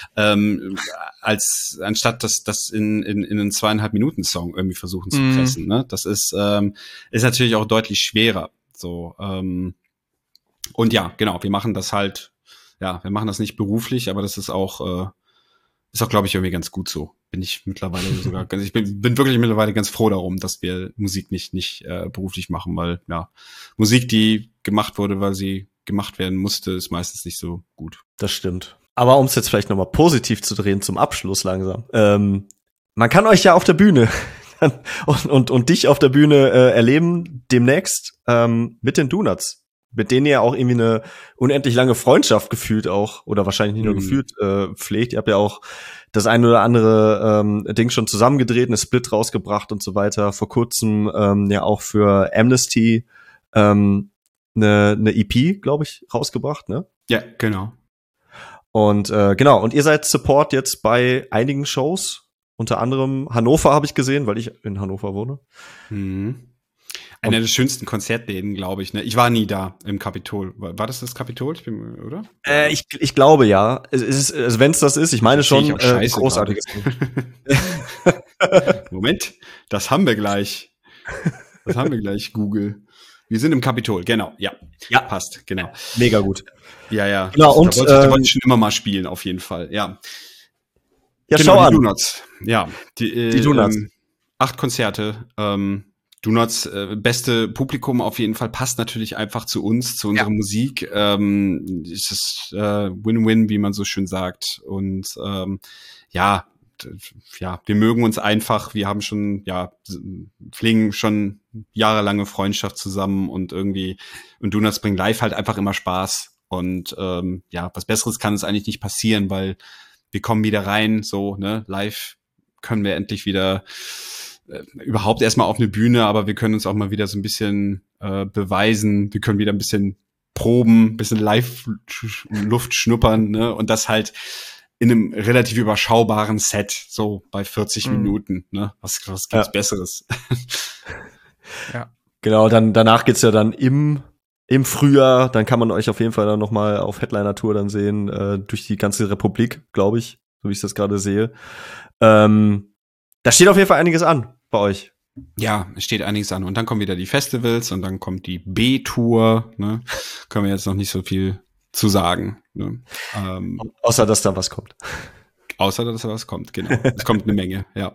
anstatt das in einen 2,5 Minuten Song irgendwie versuchen zu pressen. Ne? Das ist natürlich auch deutlich schwerer. So und ja, genau, wir machen das nicht beruflich, aber das ist auch glaube ich, irgendwie ganz gut so. Bin ich mittlerweile sogar, ich bin wirklich mittlerweile ganz froh darum, dass wir Musik nicht beruflich machen, weil Musik, die gemacht wurde, weil sie gemacht werden musste, ist meistens nicht so gut. Das stimmt. Aber um es jetzt vielleicht nochmal positiv zu drehen zum Abschluss langsam. Man kann euch ja auf der Bühne und dich auf der Bühne erleben demnächst mit den Donuts, mit denen ihr auch irgendwie eine unendlich lange Freundschaft gefühlt auch, oder wahrscheinlich nicht nur gefühlt, pflegt. Ihr habt ja auch das eine oder andere Ding schon zusammengedreht, eine Split rausgebracht und so weiter. Vor kurzem ja auch für Amnesty eine EP, glaube ich, rausgebracht, ne? Ja, genau. Und genau, und ihr seid Support jetzt bei einigen Shows, unter anderem Hannover habe ich gesehen, weil ich in Hannover wohne. Einer der schönsten Konzertläden, glaube ich. Ne? Ich war nie da im Kapitol. War das Kapitol, oder? Ich glaube ja. Also wenn es das ist, ich meine schon großartig. Moment, das haben wir gleich. Google. Wir sind im Kapitol, genau. Ja, passt, genau. Mega gut. Ja. Genau, und da wollte ich schon immer mal spielen, auf jeden Fall. Ja, genau, schau an. Donuts. Ja, die Donuts. 8 Konzerte. Donuts, beste Publikum auf jeden Fall, passt natürlich einfach zu uns, zu unserer Musik. Es ist Win-Win, wie man so schön sagt. Und wir mögen uns einfach. Wir haben schon, pflegen schon jahrelange Freundschaft zusammen, und Donuts bringen live halt einfach immer Spaß. Und was Besseres kann es eigentlich nicht passieren, weil wir kommen wieder rein, so, ne, live können wir endlich wieder überhaupt erstmal auf eine Bühne, aber wir können uns auch mal wieder so ein bisschen beweisen, wir können wieder ein bisschen proben, ein bisschen Live-Luft schnuppern, ne, und das halt in einem relativ überschaubaren Set, so bei 40 Minuten, ne, was gibt's Besseres? Ja. Genau, danach geht's ja dann im im Frühjahr. Dann kann man euch auf jeden Fall dann noch mal auf Headliner-Tour dann sehen, durch die ganze Republik, glaube ich, so wie ich das gerade sehe. Da steht auf jeden Fall einiges an bei euch. Ja, es steht einiges an. Und dann kommen wieder die Festivals und dann kommt die B-Tour. Ne? Können wir jetzt noch nicht so viel zu sagen. Ne? Außer, dass da was kommt. Außer, dass da was kommt, genau. Es kommt eine Menge, ja.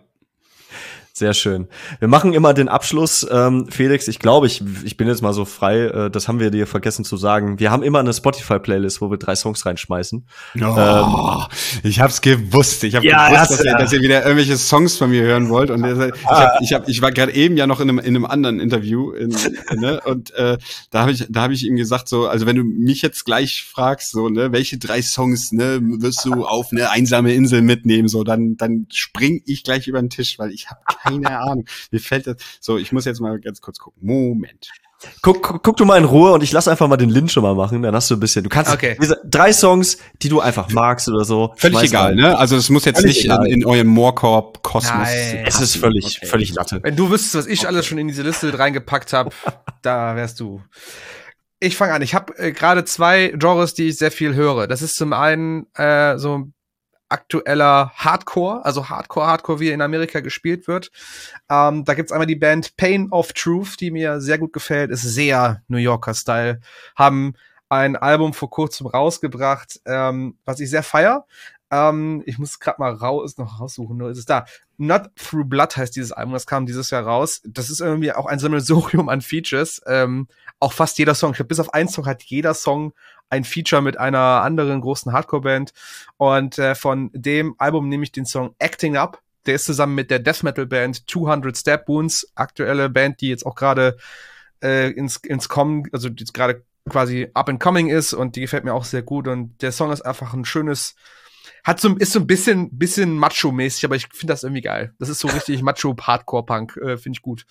Sehr schön. Wir machen immer den Abschluss, Felix. Ich glaube, ich bin jetzt mal so frei. Das haben wir dir vergessen zu sagen. Wir haben immer eine Spotify-Playlist, wo wir 3 Songs reinschmeißen. Oh, ich hab's gewusst. Ich hab gewusst, dass ihr wieder irgendwelche Songs von mir hören wollt. Und ich war gerade eben ja noch in einem anderen Interview. Ne? Und da hab ich ihm gesagt, so, also wenn du mich jetzt gleich fragst, so, ne, welche 3 Songs, ne, wirst du auf eine einsame Insel mitnehmen, so, dann spring ich gleich über den Tisch, weil ich habe keine Ahnung. Mir fällt das. So, ich muss jetzt mal ganz kurz gucken. Moment. Guck du mal in Ruhe und ich lass einfach mal den Lynn schon mal machen, dann hast du ein bisschen. Du kannst diese 3 Songs, die du einfach magst oder so. Völlig egal, ne? Also es muss jetzt nicht in eurem Moorkorb-Kosmos. Es ist völlig Latte. Wenn du wüsstest, was ich alles schon in diese Liste reingepackt habe, da wärst du. Ich fange an. Ich habe gerade 2 Genres, die ich sehr viel höre. Das ist zum einen so aktueller Hardcore, also Hardcore, wie er in Amerika gespielt wird. Da gibt's einmal die Band Pain of Truth, die mir sehr gut gefällt, ist sehr New Yorker-Style, haben ein Album vor kurzem rausgebracht, was ich sehr feier. Ich muss gerade mal raussuchen, nur ist es da. Not Through Blood heißt dieses Album, das kam dieses Jahr raus. Das ist irgendwie auch ein Sammelsurium an Features. Auch fast jeder Song, ich glaube, bis auf einen Song hat jeder Song ein Feature mit einer anderen großen Hardcore-Band. Und von dem Album nehme ich den Song Acting Up. Der ist zusammen mit der Death Metal-Band 200 Stab Wounds, aktuelle Band, die jetzt auch gerade ins Kommen, also jetzt gerade quasi up and coming ist, und die gefällt mir auch sehr gut. Und der Song ist einfach ein schönes, ist so ein bisschen Macho-mäßig, aber ich finde das irgendwie geil. Das ist so richtig Macho-Hardcore-Punk, finde ich gut.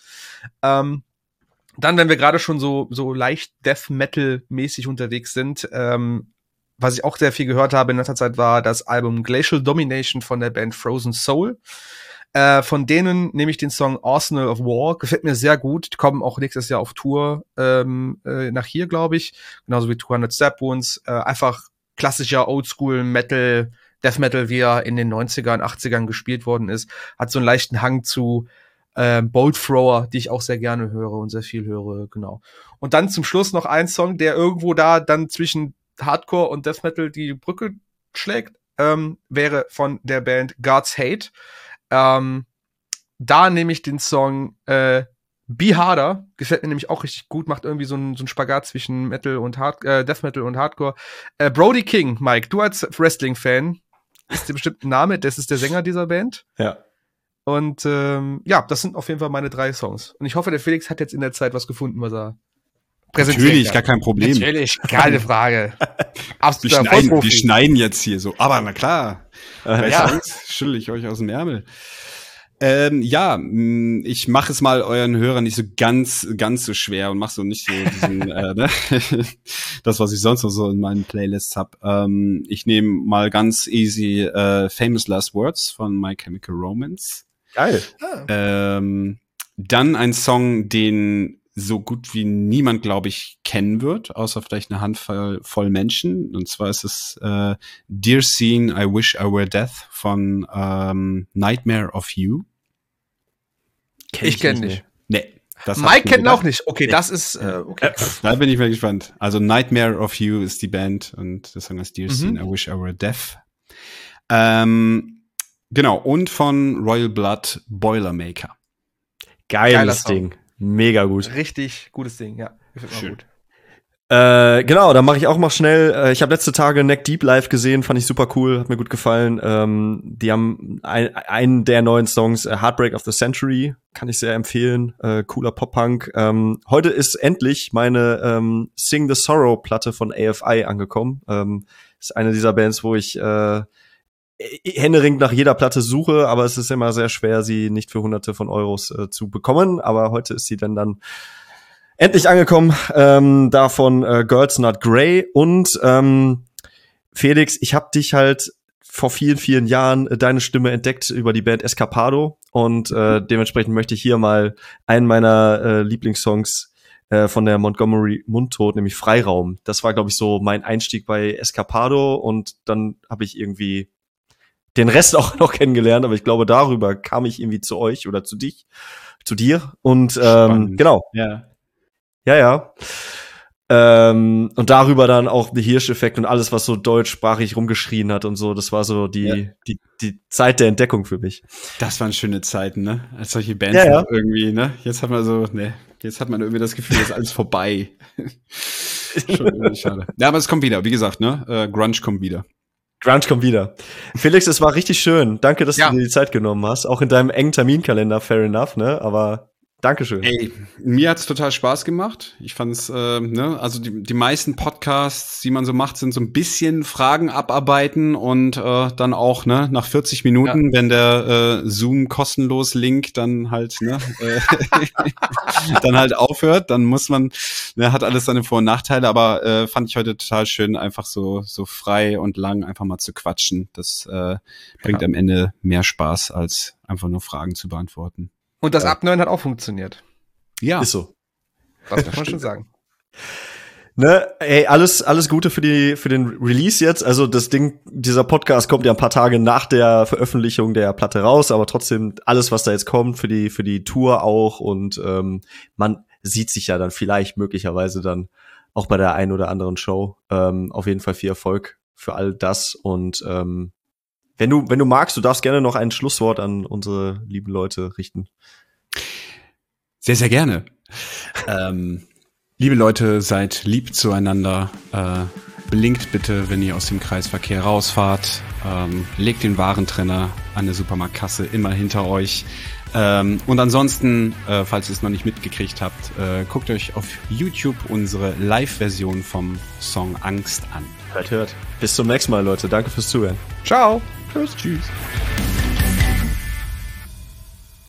Dann, wenn wir gerade schon so leicht Death Metal-mäßig unterwegs sind, was ich auch sehr viel gehört habe in letzter Zeit, war das Album Glacial Domination von der Band Frozen Soul. Von denen nehme ich den Song Arsenal of War. Gefällt mir sehr gut. Die kommen auch nächstes Jahr auf Tour nach hier, glaube ich. Genauso wie 200 Stab Wounds. Einfach klassischer Oldschool Metal, Death Metal, wie er in den 90ern, 80ern gespielt worden ist. Hat so einen leichten Hang zu Bolt Thrower, die ich auch sehr gerne höre und sehr viel höre, genau. Und dann zum Schluss noch ein Song, der irgendwo da dann zwischen Hardcore und Death Metal die Brücke schlägt, wäre von der Band God's Hate. Da nehme ich den Song Be Harder, gefällt mir nämlich auch richtig gut, macht irgendwie so einen Spagat zwischen Metal und Death Metal und Hardcore. Brody King, Mike, du als Wrestling-Fan, ist der bestimmt ein Name, das ist der Sänger dieser Band. Ja. Und das sind auf jeden Fall meine 3 Songs. Und ich hoffe, der Felix hat jetzt in der Zeit was gefunden, was er präsentiert. Natürlich, gar kein Problem. Natürlich, keine Frage. Wir schneiden jetzt hier so, aber na klar. Songs schüttel ich euch aus dem Ärmel. Ich mache es mal euren Hörern nicht so ganz so schwer und mache so nicht so diesen, das, was ich sonst noch so in meinen Playlists hab. Ich nehme mal ganz easy Famous Last Words von My Chemical Romance. Geil. Dann ein Song, den so gut wie niemand, glaube ich, kennen wird, außer vielleicht eine Handvoll voll Menschen. Und zwar ist es Dear Scene, I Wish I Were Death von Nightmare of You. Ich kenne nicht. Nee. Mike kennt auch nicht. Okay, das ist okay. Da bin ich mal gespannt. Also Nightmare of You ist die Band und der Song ist Dear Scene, I Wish I Were Deaf. Genau, und von Royal Blood Boilermaker. Geiles Ding. Mega gut. Richtig gutes Ding, ja. Gefällt mir gut. Genau, da mache ich auch mal schnell. Ich habe letzte Tage Neck Deep live gesehen, fand ich super cool, hat mir gut gefallen. Die haben einen der neuen Songs, Heartbreak of the Century, kann ich sehr empfehlen. Cooler Pop-Punk. Heute ist endlich meine Sing the Sorrow-Platte von AFI angekommen. Ist eine dieser Bands, wo ich händeringend nach jeder Platte suche, aber es ist immer sehr schwer, sie nicht für Hunderte von Euros zu bekommen. Aber heute ist sie dann endlich angekommen, davon Girls Not Grey. Und Felix, ich habe dich halt vor vielen, vielen Jahren deine Stimme entdeckt über die Band Escapado und dementsprechend möchte ich hier mal einen meiner Lieblingssongs von der Montgomery Mundtot, nämlich Freiraum. Das war, glaube ich, so mein Einstieg bei Escapado und dann habe ich irgendwie den Rest auch noch kennengelernt, aber ich glaube, darüber kam ich irgendwie zu euch oder zu dir und genau. Ja. Und darüber dann auch The Hirsch-Effekt und alles, was so deutschsprachig rumgeschrien hat und so, das war so die Zeit der Entdeckung für mich. Das waren schöne Zeiten, ne? Als solche Bands irgendwie, ne? Jetzt hat man irgendwie das Gefühl, das ist alles vorbei. Schon irgendwie schade. Ja, aber es kommt wieder, wie gesagt, ne? Grunge kommt wieder. Felix, es war richtig schön. Danke, dass du dir die Zeit genommen hast. Auch in deinem engen Terminkalender, fair enough, ne? Aber Dankeschön. Ey, mir hat's total Spaß gemacht. Ich fand's, also die meisten Podcasts, die man so macht, sind so ein bisschen Fragen abarbeiten und dann auch, ne, nach 40 Minuten, wenn der Zoom kostenlos Link dann halt, ne, dann halt aufhört, dann muss man, ne, hat alles seine Vor- und Nachteile, aber fand ich heute total schön, einfach so frei und lang einfach mal zu quatschen. Das bringt am Ende mehr Spaß, als einfach nur Fragen zu beantworten. Und das Abnörden hat auch funktioniert. Ja. Ist so. Das muss man schon sagen. Ne, ey, alles Gute für den Release jetzt. Also dieser Podcast kommt ja ein paar Tage nach der Veröffentlichung der Platte raus, aber trotzdem alles, was da jetzt kommt, für die Tour auch und man sieht sich ja dann vielleicht möglicherweise dann auch bei der einen oder anderen Show. Auf jeden Fall viel Erfolg für all das und wenn du magst, du darfst gerne noch ein Schlusswort an unsere lieben Leute richten. Sehr, sehr gerne. Liebe Leute, seid lieb zueinander. Blinkt bitte, wenn ihr aus dem Kreisverkehr rausfahrt. Legt den Warentrenner an der Supermarktkasse immer hinter euch. Und ansonsten, falls ihr es noch nicht mitgekriegt habt, guckt euch auf YouTube unsere Live-Version vom Song Angst an. Hört. Bis zum nächsten Mal, Leute. Danke fürs Zuhören. Ciao. Tschüss.